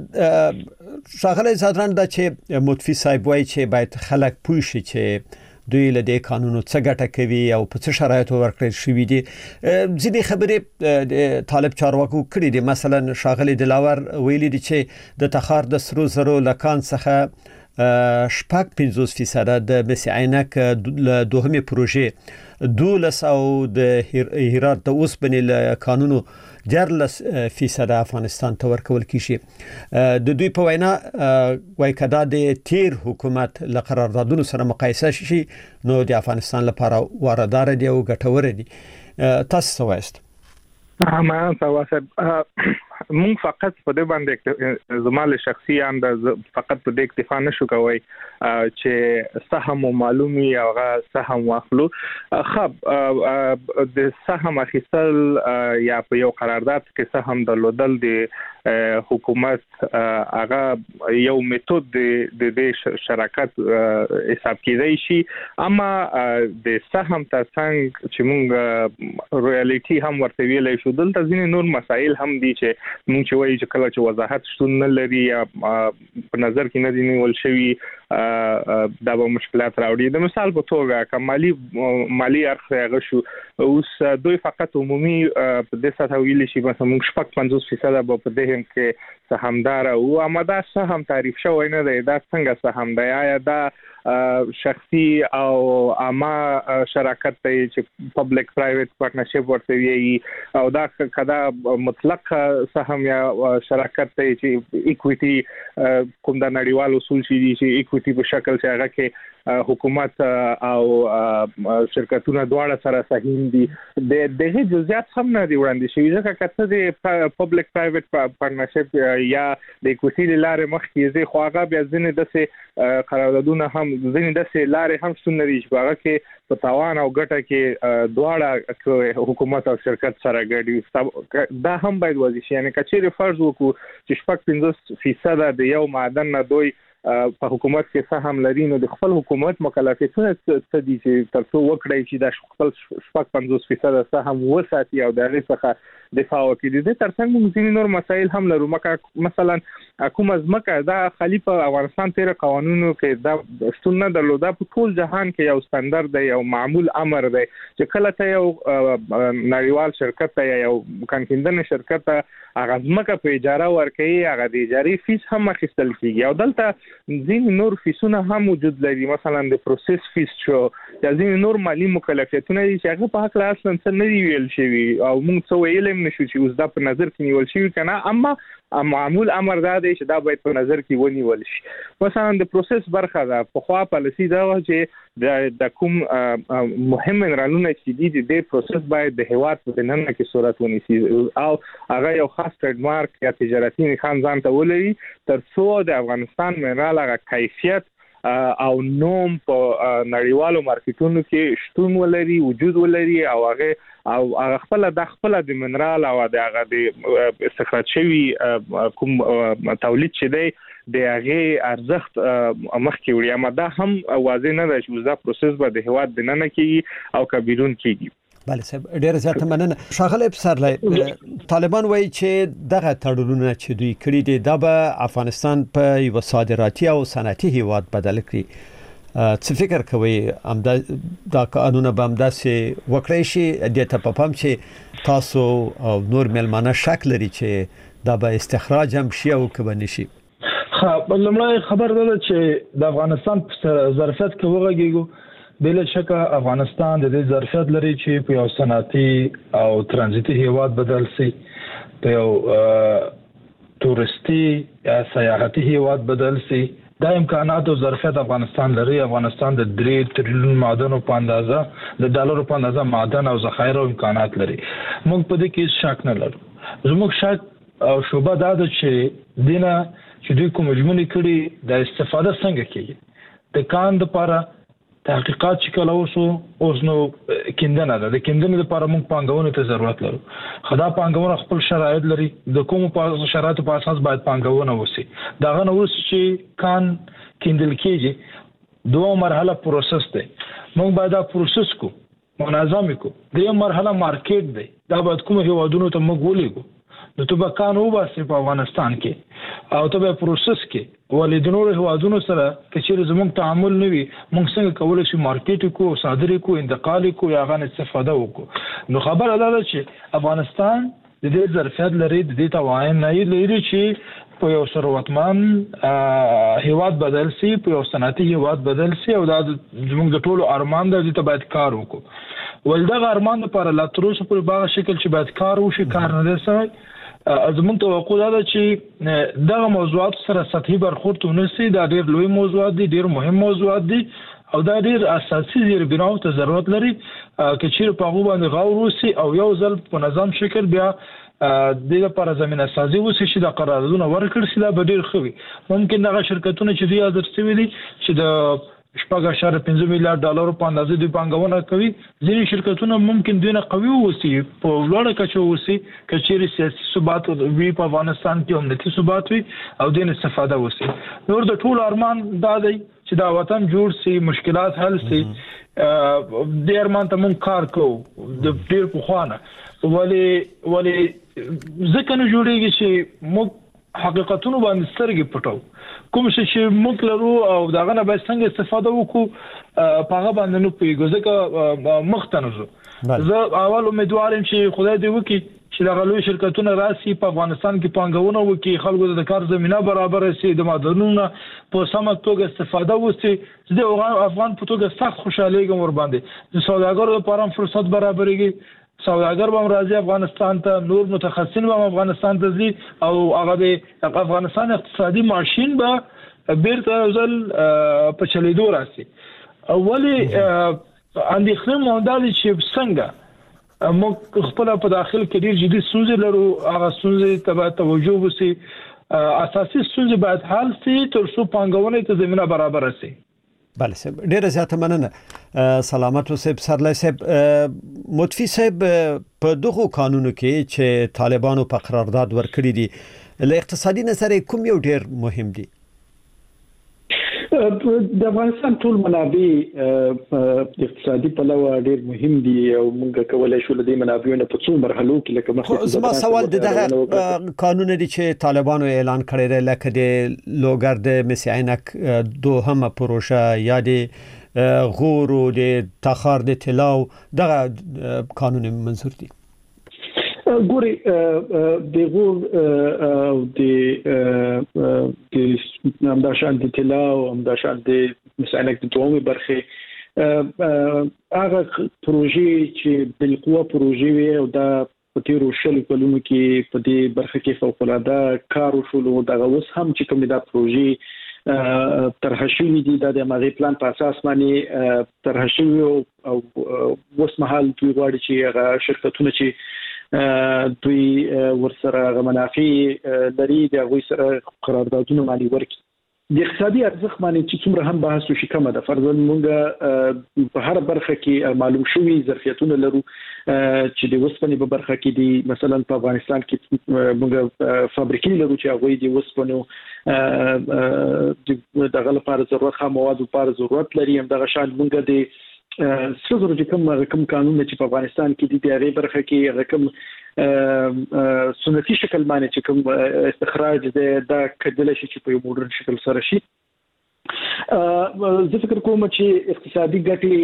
ښاغلی صدران دا چې مطفی صاحب وایي چې باید خلک پوه شي چې دوی له دې قانونو څه ګټه کوي او په څه شرایطو ورکړل شوي دي ځینې خبرې د طالب چارواکو کړي دي مثلا ښاغلی دلاور ویلي دي چې د تخار د سرو زرو له کان څخه شپږ پنځوس فیصده د مس عینک له دوهمې پروژې دولس او د هرات د اوسپنې له کانونو دیارلس فیصده افغانستان ته ورکول کیږي د دوی په وینا وایي که دا د تیر حکومت له قراردادونو سره مقایسه شي نو د افغانستان لپاره واردار دي او ګټور دي تاسو څه وایست؟ ما سوا صاحب مونږ فقط په دې باندې زماله شخصي اند فقط په دې اکتفا نشو کوي چې سهم معلومي او سهم واخلو. خب د سهم اخیستل یا په یو قرارداد کې سهم درلودل د حکومت هغه یو میتود د دې شراکت حساب کېدای شي، اما د سهم ترڅنګ چې مونږ رویالټي هم ورته ویلای شو، دلته ځینې نور مسایل هم دي چې مونږ چې وایي چې کله چې وضاحت شتون نه لري یا په نظر کې نه دي نیول شوي دا به مشکلات راوړي. د مثال په توګه که مالی مالی اړخ هغه شو، اوس دوی فقط عمومي په دې سطح ویلی شي مثلا موږ شپږ پنځوس فیصده به په دې هم کې سهامدار او اما دا سهم تعریف شوی نه دی، دا څنګه سهم دی؟ آیا دا شخصي او عامه شراکت دی چې پبلک پرایویټ پارتنرشپ ورته ویي، او دا کدا مطلق سهم یا شراکت دی چې ایکویټي کوم د نړیوال اصول شي چې ایکویټي په شکل چې هغه کې حکومت او شرکتونه دواړه سره سهیم دي. د دغه جزئیات هم نه دی وړاندې شوي، ځکه کته د پبلک پرایویټ پارتنرشپ یا د ایکویټي لارې مخکې زی خو هغه بیا ځینې داسې قراردادونه هم ځینې داسې لارې هم شتون لري چې هغه کې په تاوان او ګټه کې دواړه حکومت او شرکت سره ګډي. دا هم باید واضح شي، یعنی کچېرې فرض وکړو چې شپږ پنځوس فیصده د یو معدن نه دوی په حکومت کې سهم لري، نو د خپل حکومت مکلفیتونه څه دي چې ترڅو وکړي چې د خپل شپږ پنځوس فیصده سهم وساتي او د هغې څخه دفاع وکړي. د ترڅنګ موږ ځینې نور مسایل هم لرو، مکه مثلا کومه ځمکه دا خالي په افغانستان تیر قوانینو کې دا شتون نه درلوده، په ټول جهان کې یو ستاندرد دی، یو معمول امر دی چې کله ته یو نړیوال شرکت ته یا یو کانکیندنه شرکت ته هغه ځمکه په اجاره ورکوي، هغه د اجارې فیس هم اخیستل کیږي، او دلته ځینې نور فیسونه هم وجود لري، مثلا د پروسس فیس شو یا ځینې نور مالی مکلفیتونه دي چې هغه په هکله اصلا څه نه دي ویل شوي او موږ څه ویلی هم نشو چې اوس دا په نظر کې نیول شوي که نه، اما معمول امر دا دی چې دا باید په نظر کې ونیول شي. مثلا د پروسس برخه ده، پخوا پالیسي دا وه چې د کوم مهم منرالونه چې دي د دې پروسس باید د هیواد په دننه کې صورت ونیسي او هغه یو خاص ټریډ مارک یا تجارتي نښان ځان ته ولري، تر څو د افغانستان منرال هغه کیفیت او نوم په نړیوالو مارکیټونو کې شتون ولري، وجود ولري، او هغه او هغه خپل د خپل د منرال او د هغه د استخراج شوی کوم تولید چې دی د هغه ارزښت مخکې وړي. اما دا هم واضح نه ده چې دا پروسس به د هیواد دننه کېږي او که بیرون کېږي. بله صاحب، ډیره زیاته مننه. ښاغلی پسرلی، طالبان وایي چې دغه تړونونه چې دوی کړي دي دا به افغانستان په یوه صادراتي او صنعتي هیواد بدل کړي. څه فکر کوئ دا قانونه به همداسې وکړی شي؟ دې ته په پام چې تاسو او نور میلمانه شک لري چې دا به استخراج هم شي او که به نه شي؟ ښه، لومړی خبر دا ده چې د افغانستان په ظرفیت کې وغږېږو. بلا شکه افغانستان د دې ظرفیت لري چې په یو صنعتي او ترانزیتي هیواد بدل شي، په یو تورستی یا سیاحتي هیواد بدل شي. دا امکانات او ظرفیت افغانستان لري. افغانستان د درې تریلیون معدنو په اندازه د ډالرو په اندازه معدن او ذخایر او امکانات لري. موږ په دې کې شک نه لرو. زموږ شک او شوبه دا ده چې دینه چې دوی کوم ژمنې کړي د استفاده څنګه کیږي. د کان لپاره تحقیقات چې کله وشو، اوس نو کیندنه ده، د کیندنې لپاره موږ پانګونې ته ضرورت لرو. خو دا پانګونه خپل شرایط لري، د کومو شرایطو په اساس باید پانګونه وشي. د هغه نه وروسته چې کان کیندل کېږي دوه مرحله پروسس دی، موږ باید دا پروسس کو منظم کو. دریم مرحله مارکیټ دی، دا باید کوم هیوادونو ته موږ ولیږو. نو ته به کان وباسې په افغانستان کې او ته به پروسس کې، ولې د نورو هیوادونو سره که چېرې زموږ تعامل نه وي، موږ څنګه کولی شو مارکیټ کو، صادرې کو، انتقال کو یا هغه استفاده وکړو. نو خبره دا ده چې افغانستان د دې ظرفیت لري، د دې توان نه لري چې په یو ثروتمند هیواد بدل شي، په یو صنعتي هیواد بدل شي، او دا زموږ د ټولو ارمان ده چې ته باید کار وکړو. ول دغه ارمان لپاره لا تر اوسه پورې په هغه شکل چې باید کار وشي کار نه دی سوی. زموږ توقع دا ده چې دغه موضوعات سره سطحي برخورد ونشي. دا ډېر لوی موضوعات دي، ډېر مهم موضوعات دي او دا ډېر اساسي زیربناو ته ضرورت لري که چیرې په هغو باندې غور وشي او یو ځل په نظام شکل بیا د لپاره زمينه سازي وسي چې د قراردادونه ورکړ سي دا به ډیر خوي ممکن دغه شرکتونه چې دوی حاضر شوي دي چې د شپږ اشاریه پنځه میلیارډ ډالر په اندازې د پانګونه کوي ځینې شرکتونه ممکن دوی نه قوي وسی په لوړه کچه وسی کچېری سیاسي ثبات وي په افغانستان کې امنیتي ثبات وي او دین استفاده وسی نور د ټول ارمان دا دی چې دا وطن جوړ سي مشکلات حل سي د ارمان ته مونږ کار کوو د ډیر په خوانه ولی ولی ځکه نه جوړیږي چې موږ حقیقتونو باندې سترګې پټو کوم چې موږ لرو او داغه نه به څنګه استفاده وکړو په هغه باندې نو پیګو ځکه مختنزو زه اول امیدوار یم چې خدای دې وکړي چې دغه لوی شرکتونه راسي په افغانستان کې پانګونه وکړي خلکو د کار زمينه برابر شي د معدنونو په سمه توګه استفاده وکړي د افغان په توګه سخت خوشاله ګم ور باندې د سوداګرو لپاره فرصت برابرېږي سوداګر به راځي افغانستان ته نور متخصصین به افغانستان ته ځي او هغه د افغانستان اقتصادي ماشين به بیرته ځل په چلیدو راسي اولی اندېښنه موندل چې څنګه موږ خپل په داخل کې ډیر جدي ستونزې لرو هغه ستونزې ته توجه وسی اساسي ستونزې باید حل شي تر څو پانګونه ته زمينه برابر شي بله صاحب ډیره زیاته مننه سلامت صاحب سرلای صاحب مطفی صاحب په دغه قانونو کې چې طالبانو په قرارداد ورکړي دي له اقتصادي نظر کوم یو ډیر مهم دي د افغانستان ټول منابع اقتصادي په لور ډیر مهم دي او موږ کولای شو د منابعونو په څو مرحلو کې لکه مخکې زما سوال دغه قانون دي چې طالبانو اعلان کړی دی لکه د لوګرد مسعینک دوهمه پروژه یا د غور او د تخار د طلاو دغه قانون منظور دي ګوري د غور او د د همداشان د طلاو همداشان د مسعینک د دومره برخه هغه پروژې چې د قوه پروژې وي او دا په تیرو شل کلونو کې په دې برخه کې فوق العاده کار وشول دغه اوس هم چې کوم دا پروژې طرح شوې دي د مغرب پلان په اساس باندې طرح شوې او اوس مهال دوی غواړي چې هغه شرکتونه چې دوی ورسره منافع لري د غوي سره قراردادونه مالي ورکړي د اقتصادي ارزښت باندې چې څومره هم بحث وشي کومه ده فرضاً موږ په هر برخه کې معلوم شوي ظرفیتونه لرو چې د وسپنې په برخه کې دي مثلا په افغانستان کې موږ فابریکې لرو چې هغه د وسپنو دغه لپاره ضرورت خام مواد لپاره ضرورت لري هم دغه شان موږ د څلور چې کوم کوم قانون چې په افغانستان کې دي د هغه برخه کې هغه کوم سنتي شکل باندې چې کوم استخراج د کډل شي چې په یو موډرن شکل سره شي زه فکر کوم چې اقتصادي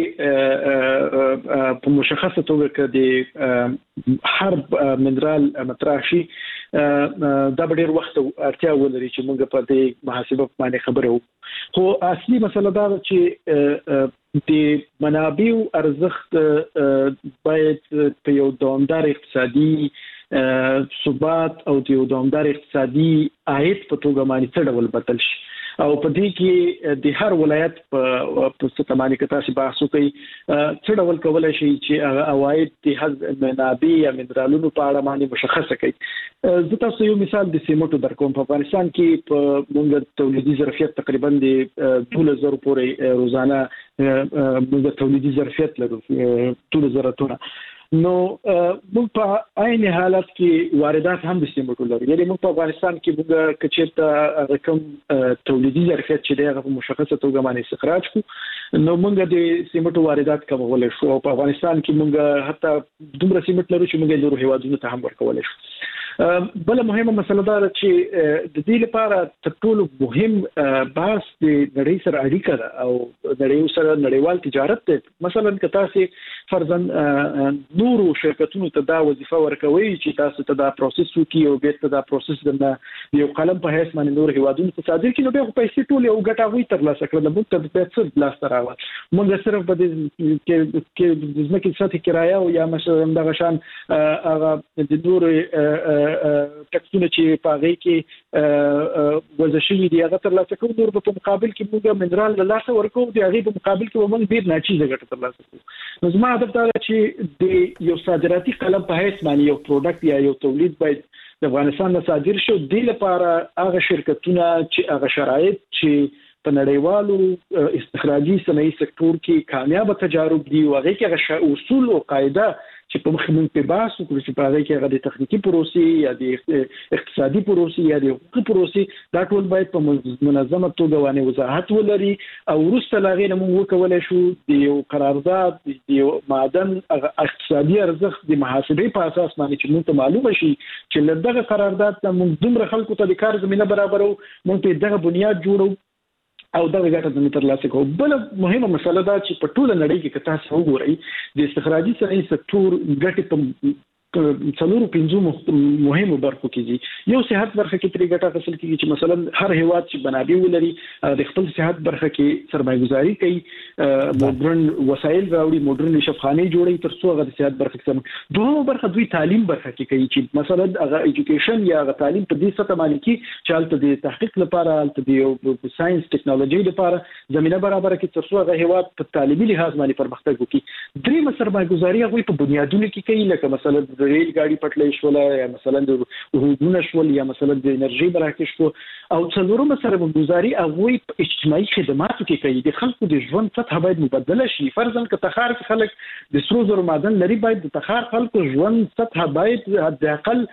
ګټې په مشخصه توګه کې د هر منرال مطرح شي دا به ډېر وخت اړتیا ولري چې موږ په دې محاسبه باندې خبرې وکړو خو اصلي مسله دا ده چې د منابعو ارزښت باید په یو دوامدار اقتصادي ثبات او د یو دوامدار اقتصادي عاید په توګه باندې څه ډول بدل شي او په دې کې د هر ولایت په څه باندې کې تاسو بحث وکړئ څه ډول کولای شي چې عواید د حذف منابع یا منرالونو په اړه باندې مشخصه کړي زه تاسو یو مثال د سیمټو درکوم په افغانستان کې په موږ تولیدي ظرفیت تقریبا د دوه زره پورې روزانه موږ تولیدي ظرفیت لرو دوه زره ټنه نو موږ په عین حالت کې واردات هم د سیمټو لرو یعنی موږ په افغانستان کې موږ کچېرته رقم تولیدي ظرفیت چې دغه په مشخصه توګه باندې استخراج کو نو موږ د سیمټو واردات کمول شو په افغانستان کې موږ حتی دومره سیمټ لرو چې موږ د هیوادونو ته هم ورکول شو بل مهمه مسله دا چې د دې لپاره تر ټولو مهم بحث د نړۍ سره اړیکه ده او نړۍ سره نړیوال تجارت ده مثلا که تاسو فرضاً نورو شرکتونو ته دا وظیفه ورکوي چې تاسو ته دا پروسس وکړي او به ته دا پروسس د یو قلم په هیڅ باندې نور هیوادونو ته صادر کړي نو به پیسې ټول یو ګټاوي تر لاسه کړل موږ ته په څه لاس راوړل موږ صرف په دې کې د ځمکې سطح کرایه او یا مثلا دغه شان هغه د نور ټکسونه چې پاغې کې وزشي دي هغه تر لاسه کوو، نور په مقابل کې موږ منرال له لاسه ورکو، د هغه په مقابل کې موږ ډیر ناچیزه ګټه تر لاسه کوو. نو زما هدف دا چې د یو صادراتي قلم په هیڅ معنی یو پروډکټ یا یو تولید باید د افغانستان نه صادر شو، د لپاره هغه شرکتونه چې هغه شرایط چې په نړیوالو استخراجي صنایي سکتور کې کامیاب تجارب دي او هغه کې هغه اصول او قاعده چې په مخ من په باس او چې په هغه کې هغه د تخنیکی پروسې یا د اقتصادي پروسې یا د حقوقي پروسې دا ټول باید په منظمه توګه باندې وضاحت ولري او وروسته لا غیر موږ وکولای شو د یو قرارداد د یو معدن اقتصادي ارزښت د محاسبې په اساس باندې چې موږ ته معلومه شي چې لږه قرارداد موږ دومره خلکو ته د کار زمينه برابرو، موږ په دغه بنیاد جوړو او دا ګټه د تر لاسه کوو. بل مهمه مسله دا چې په ټوله نړۍ کې کته څو وګورئ د استخراجي صنایع سکتور ګټه په څلورو پنځو مهمو برخو کې دي. یو صحت برخه کې ترې ګټه حاصل کیږي چې مثلا هر هیواد چې منابع ولري د خپل صحت برخه کې سرمایه‌ګذاري کوي، موډرن وسایل راوړي، موډرن شفاخانه جوړي تر څو هغه د صحت برخه کې. دوه برخه دوی تعلیم برخه کې کوي چې مثلا هغه ایجوکیشن یا هغه تعلیم په دې سطح باندې کې چې حالت د تحقیق لپاره، حالت د ساينس ټیکنالوژي لپاره زمينه برابر کې تر څو هغه هیواد په تعلیمي لحاظ باندې پرمختګ وکړي. درې سرمایه‌ګذاري هغه په بنیادونو کې کوي، لکه مثلا ریل ګاډي پټلې شول یا مثلا د حدودونه شول یا مثلا د انرژي مراکز شو، او څلورم سره گزاري هغه په اجتماعي خدماتو کې کوي. د خلکو د ژوند سطح باید مبادله شي. فرضاً که تخار کې خلک د سرو زرو معدن لري، باید د تخار خلکو ژوند سطح باید حد اقل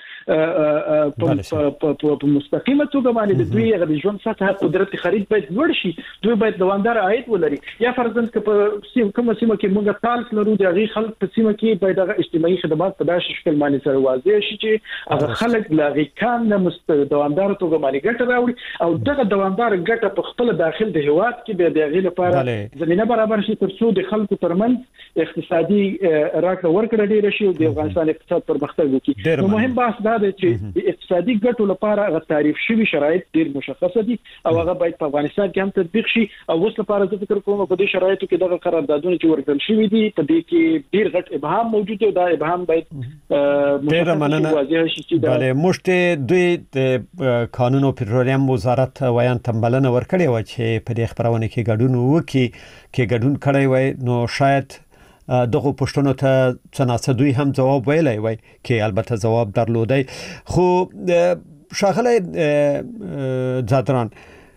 په مستقیمه توګه باندې د دوی غو ژوند سطح قدرت خرید باید لوړ شي. دوی باید دوامدار عاید ولري. یا فرضاً که په کومه سیمه کې موږ تالک لرو، د هغه خلک په سیمه کې باید هغه اجتماعي خدمات په داسې شکل باندې سره واضح شي چې هغه خلک لاغي کان نه مستدوامدار توګه باندې ګټه راوړي او دغه دوامدار ګټه په خپل داخل د هیواد کې به د هغې لپاره زمينه برابر شي تر څو د خلکو ترمنځ اقتصادي راکړه ورکړه ډیره شي او د افغانستان اقتصاد پرمختګ وکړي. نو مهم بحث دا دی چې د اقتصادي ګټو لپاره هغه تعریف شوی شرایط ډیر مشخص دي او هغه باید په افغانستان کې هم تطبیق شي. او اوس لپاره زه فکر کوم په دې شرایطو کې دغه قراردادونه چې ورکړل شوی دي په دې کې ډیر غټ ابهام موجود دی او دا ابهام باید ډیر مننه. بله مشته دوی د قانون او پټرولیم وزارت ویان تمبلنه ورکړی و چې په دې خبرونه کې ګډون وکړي کې ګډون کړی وای، نو شاید دغه پښتنو ته څنګه دوی هم جواب ویلای وای کې البته جواب درلودای. خو شاغله زادران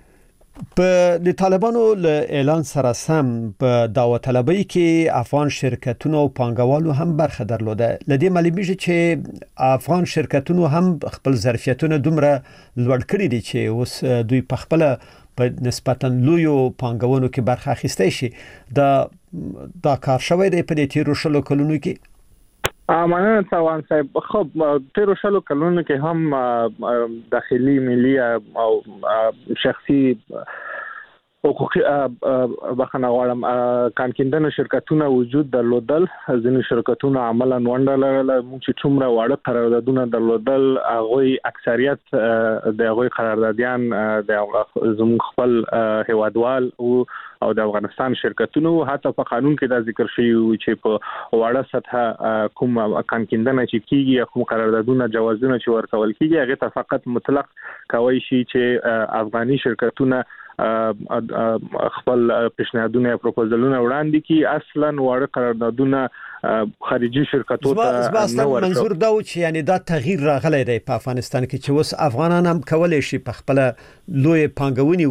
په د طالبانو له اعلان سره سم په دعوت طلبۍ کې افغان شرکتونو او پانګوالو هم برخه درلوده. لدې معلومیږي چې افغان شرکتونو هم خپل ظرفیتونه دومره لوړ کړي دي چې اوس دوی په خپل په نسبتا لویو پانګونو کې برخه اخیستی شي. دا دا کار شوی دی په دې تیرو شلو کلونو کې. امانه سوان صاحب، خب تیرو شلو کلونو کې هم داخلي ملي او شخصي حقوقي بخنه غواړم کانکیندنه شرکتونه وجود درلودل. ځینې شرکتونه عملاً ونډه لرله. موږ چې څومره واړه قراردادونه درلودل هغوی اکثریت د هغوی قراردادیان د زموږ خپل هیوادوال او د افغانستان شرکتونو. حتی په قانون کې دا ذکر شوی چې په واړه سطح کوم کانکیندنه چې کیږي، کوم قراردادونه جوازونه چې ورکول کیږي، هغه ته فقط مطلق کوي شي چې افغاني شرکتونه خپل پیشنهادونه یا پروپوزلونه وړاندې کی. اصلا واړه قراردادونه خارجي شرکتو ته نه ورکول. منظور دا و چې یعنی دا تغییر راغلی دی په افغانستان کې چې اوس افغانان هم کولای شي په خپل لوی پانګونې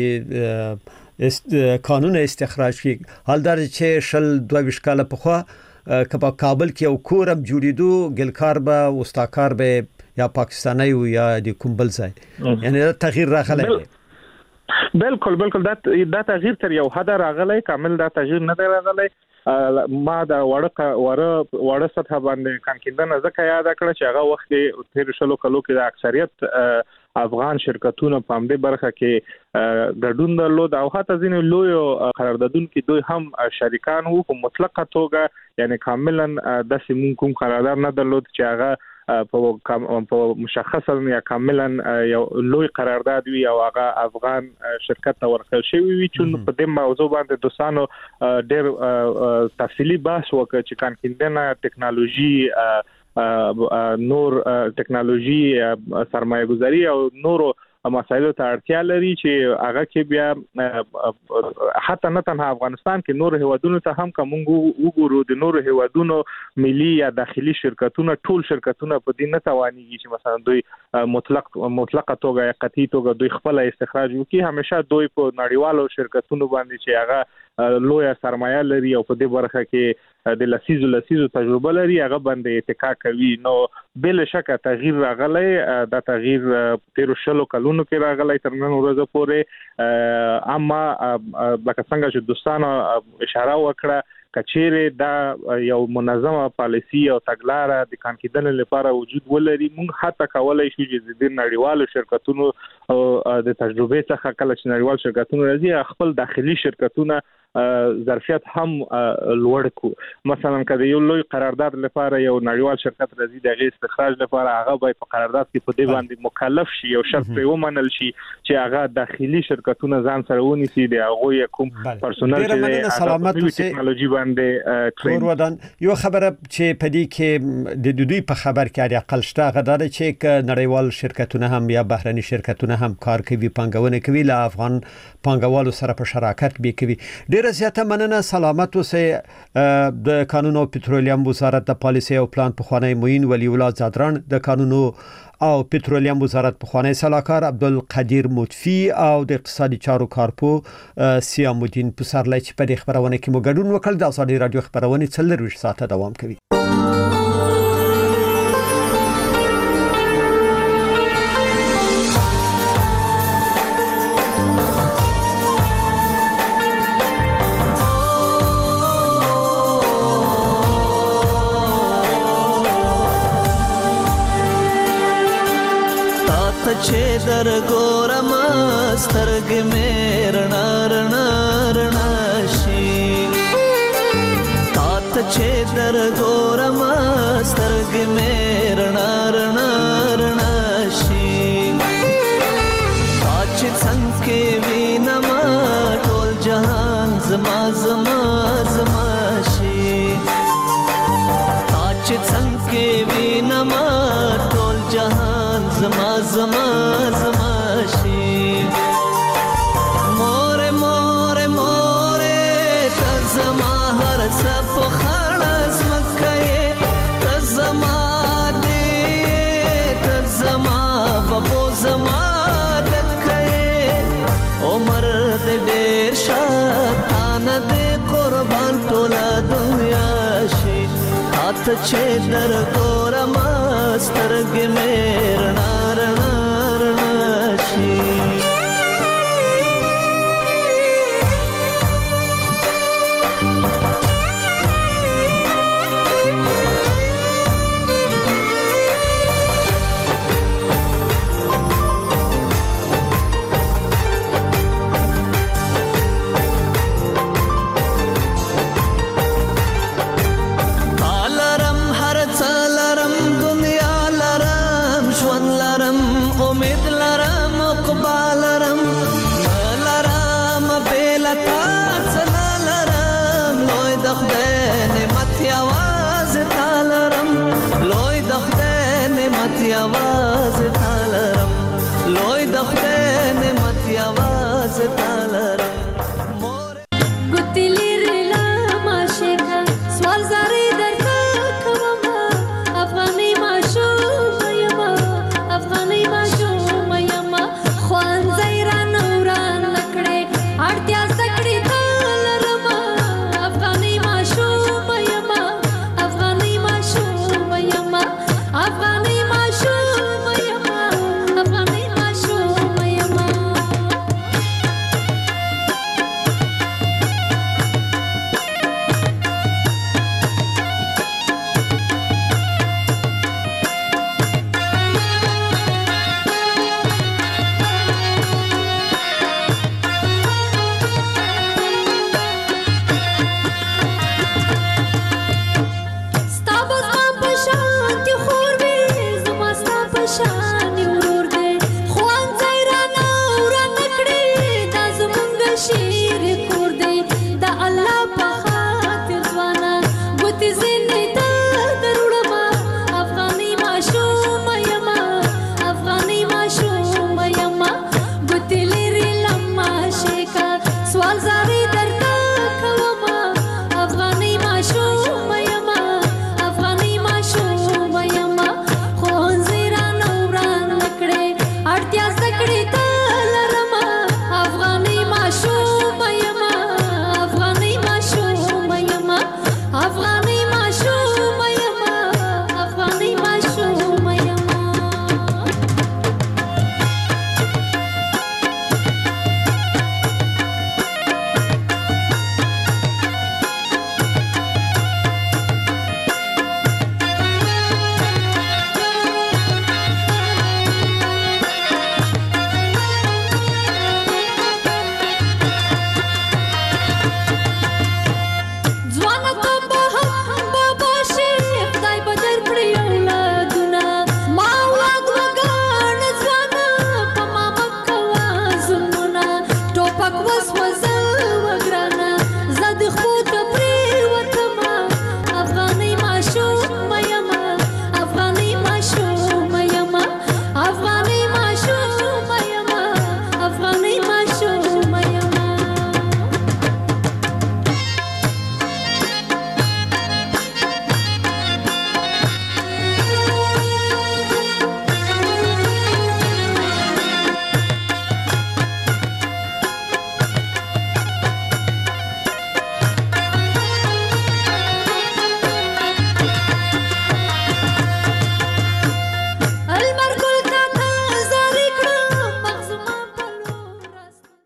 وکړي، است قانون استخراج کې. حال دا چې شل دوه ویشت کاله پخوا که په کابل کې یو کورم جوړېدو، ګلکار به واستاکار به یا پاکستانی و یا د کوم بل ځای، یعنی دا تغییر راغلی دی. بالکل بالکل دا دا تغییر تر یو حد راغلی، کامل دا تغییر نه دی راغلی. ما دا وړه وړه وړه سطح باندې کانکیندنه ځکه یاد کړه چې هغه وخت تیر شلو کلو کې د اکثریت افغان شرکتونو په همدې برخه کې ګډون درلود او حتی ځینې لوی قراردادونو کې دوی هم شریکان وو په مطلقه توګه، یعنی کاملا داسې مونږ کوم قرارداد نه درلود چې هغه په مشخصا یا کاملا یو لوی قرارداد وي او هغه افغان شرکت ته ورکړل شوی وي. چې په دې موضوع باندې دوستانو ډېر تفصیلی بحث وکړ چې کانکیندنه ټکنالوژي نور ټکنالوژي سرمایه گذاري او نورو مسایلو ته اړتیا لري چې هغه کې بیا حتی نه تنها افغانستان کې نور هیوادونو ته هم کوم وګورو د نور هیوادونو ملي یا داخلي شرکتونه ټول شرکتونه په دې نه توانيږي چې مثلا دوی مطلق مطلقه توګه یا قطعي توګه دوی خپل استخراج وکړي. همیشه دوی په نړیوالو شرکتونو باندې چې هغه لوی سرمایه لري او په دې برخه کې د لسیزو لسیزو تجربه لري هغه باندې اتکا کوي. نو بل شک تغییر راغلی دا تغییر تیر شلو کلونو کې راغلی تر نن ورځې پورې اما لکه څنګه چې دوستانو اشاره وکړه کچېره دا یو منظمه پالیسی او تګلارې د کانکیدل لپاره وجود ولري موږ حتی کولای شو چې د نړیوالو شرکتونو او د تجربه څخه کله چې نړیوال شرکتونه راځي خپل داخلي شرکتونه ظرفیت هم لوړ کو. مثلا کله یو لوی قرارداد لپاره یو نړیوال شرکت راځي د غیر استخراج لپاره هغه به په قرارداد کې په دې باندې مکلف شي او شرط یې ومنل شي چې هغه داخلي شرکتونه ځان سره ونیسي د هغه کوم پرسونل چې سلامت ټکنالوژي باندې ټرین ودان. یو خبره چې په دې کې د دوی په خبر کې اقل شته غدار چې نړیوال شرکتونه هم یا بهرني شرکتونه هم کار کوي پنګونه کوي له افغان پنګوالو سره په شراکت به کوي. ډیر زیاته مننه. سلامت اوسئ. د قانون او پټرولیم وزارت د پالیسي او پلان په خوانی موین ولی الله زادران د قانون او پټرولیم وزارت په خوانی صلاحکار عبدالقدیر مطفی او د اقتصادي چارو کارپو سیام الدین پسرلی چې په دې خبرونه کې مو ګډون وکړ. د ازادي رادیو خبرونه څلور ساعته دوام کوي. چې در ګورم سترګ مې رڼا رڼا رڼا شي تات چې در ګورم سترګ مې رڼا رڼا رڼا شي تاج څنګه وینم ټول جهان زما زما زما شي تاج څنګه وینم ټول جهان زما زما زما شي مور مور مور ته زما هر څه په خلاص مکه ته زما دې ته زما په زما دکه عمر دې ډېر شاتان دې قربان ټوله دنیا شي هات چې در ګورم سترګې مې رڼا رڼا رڼا شي. आवाज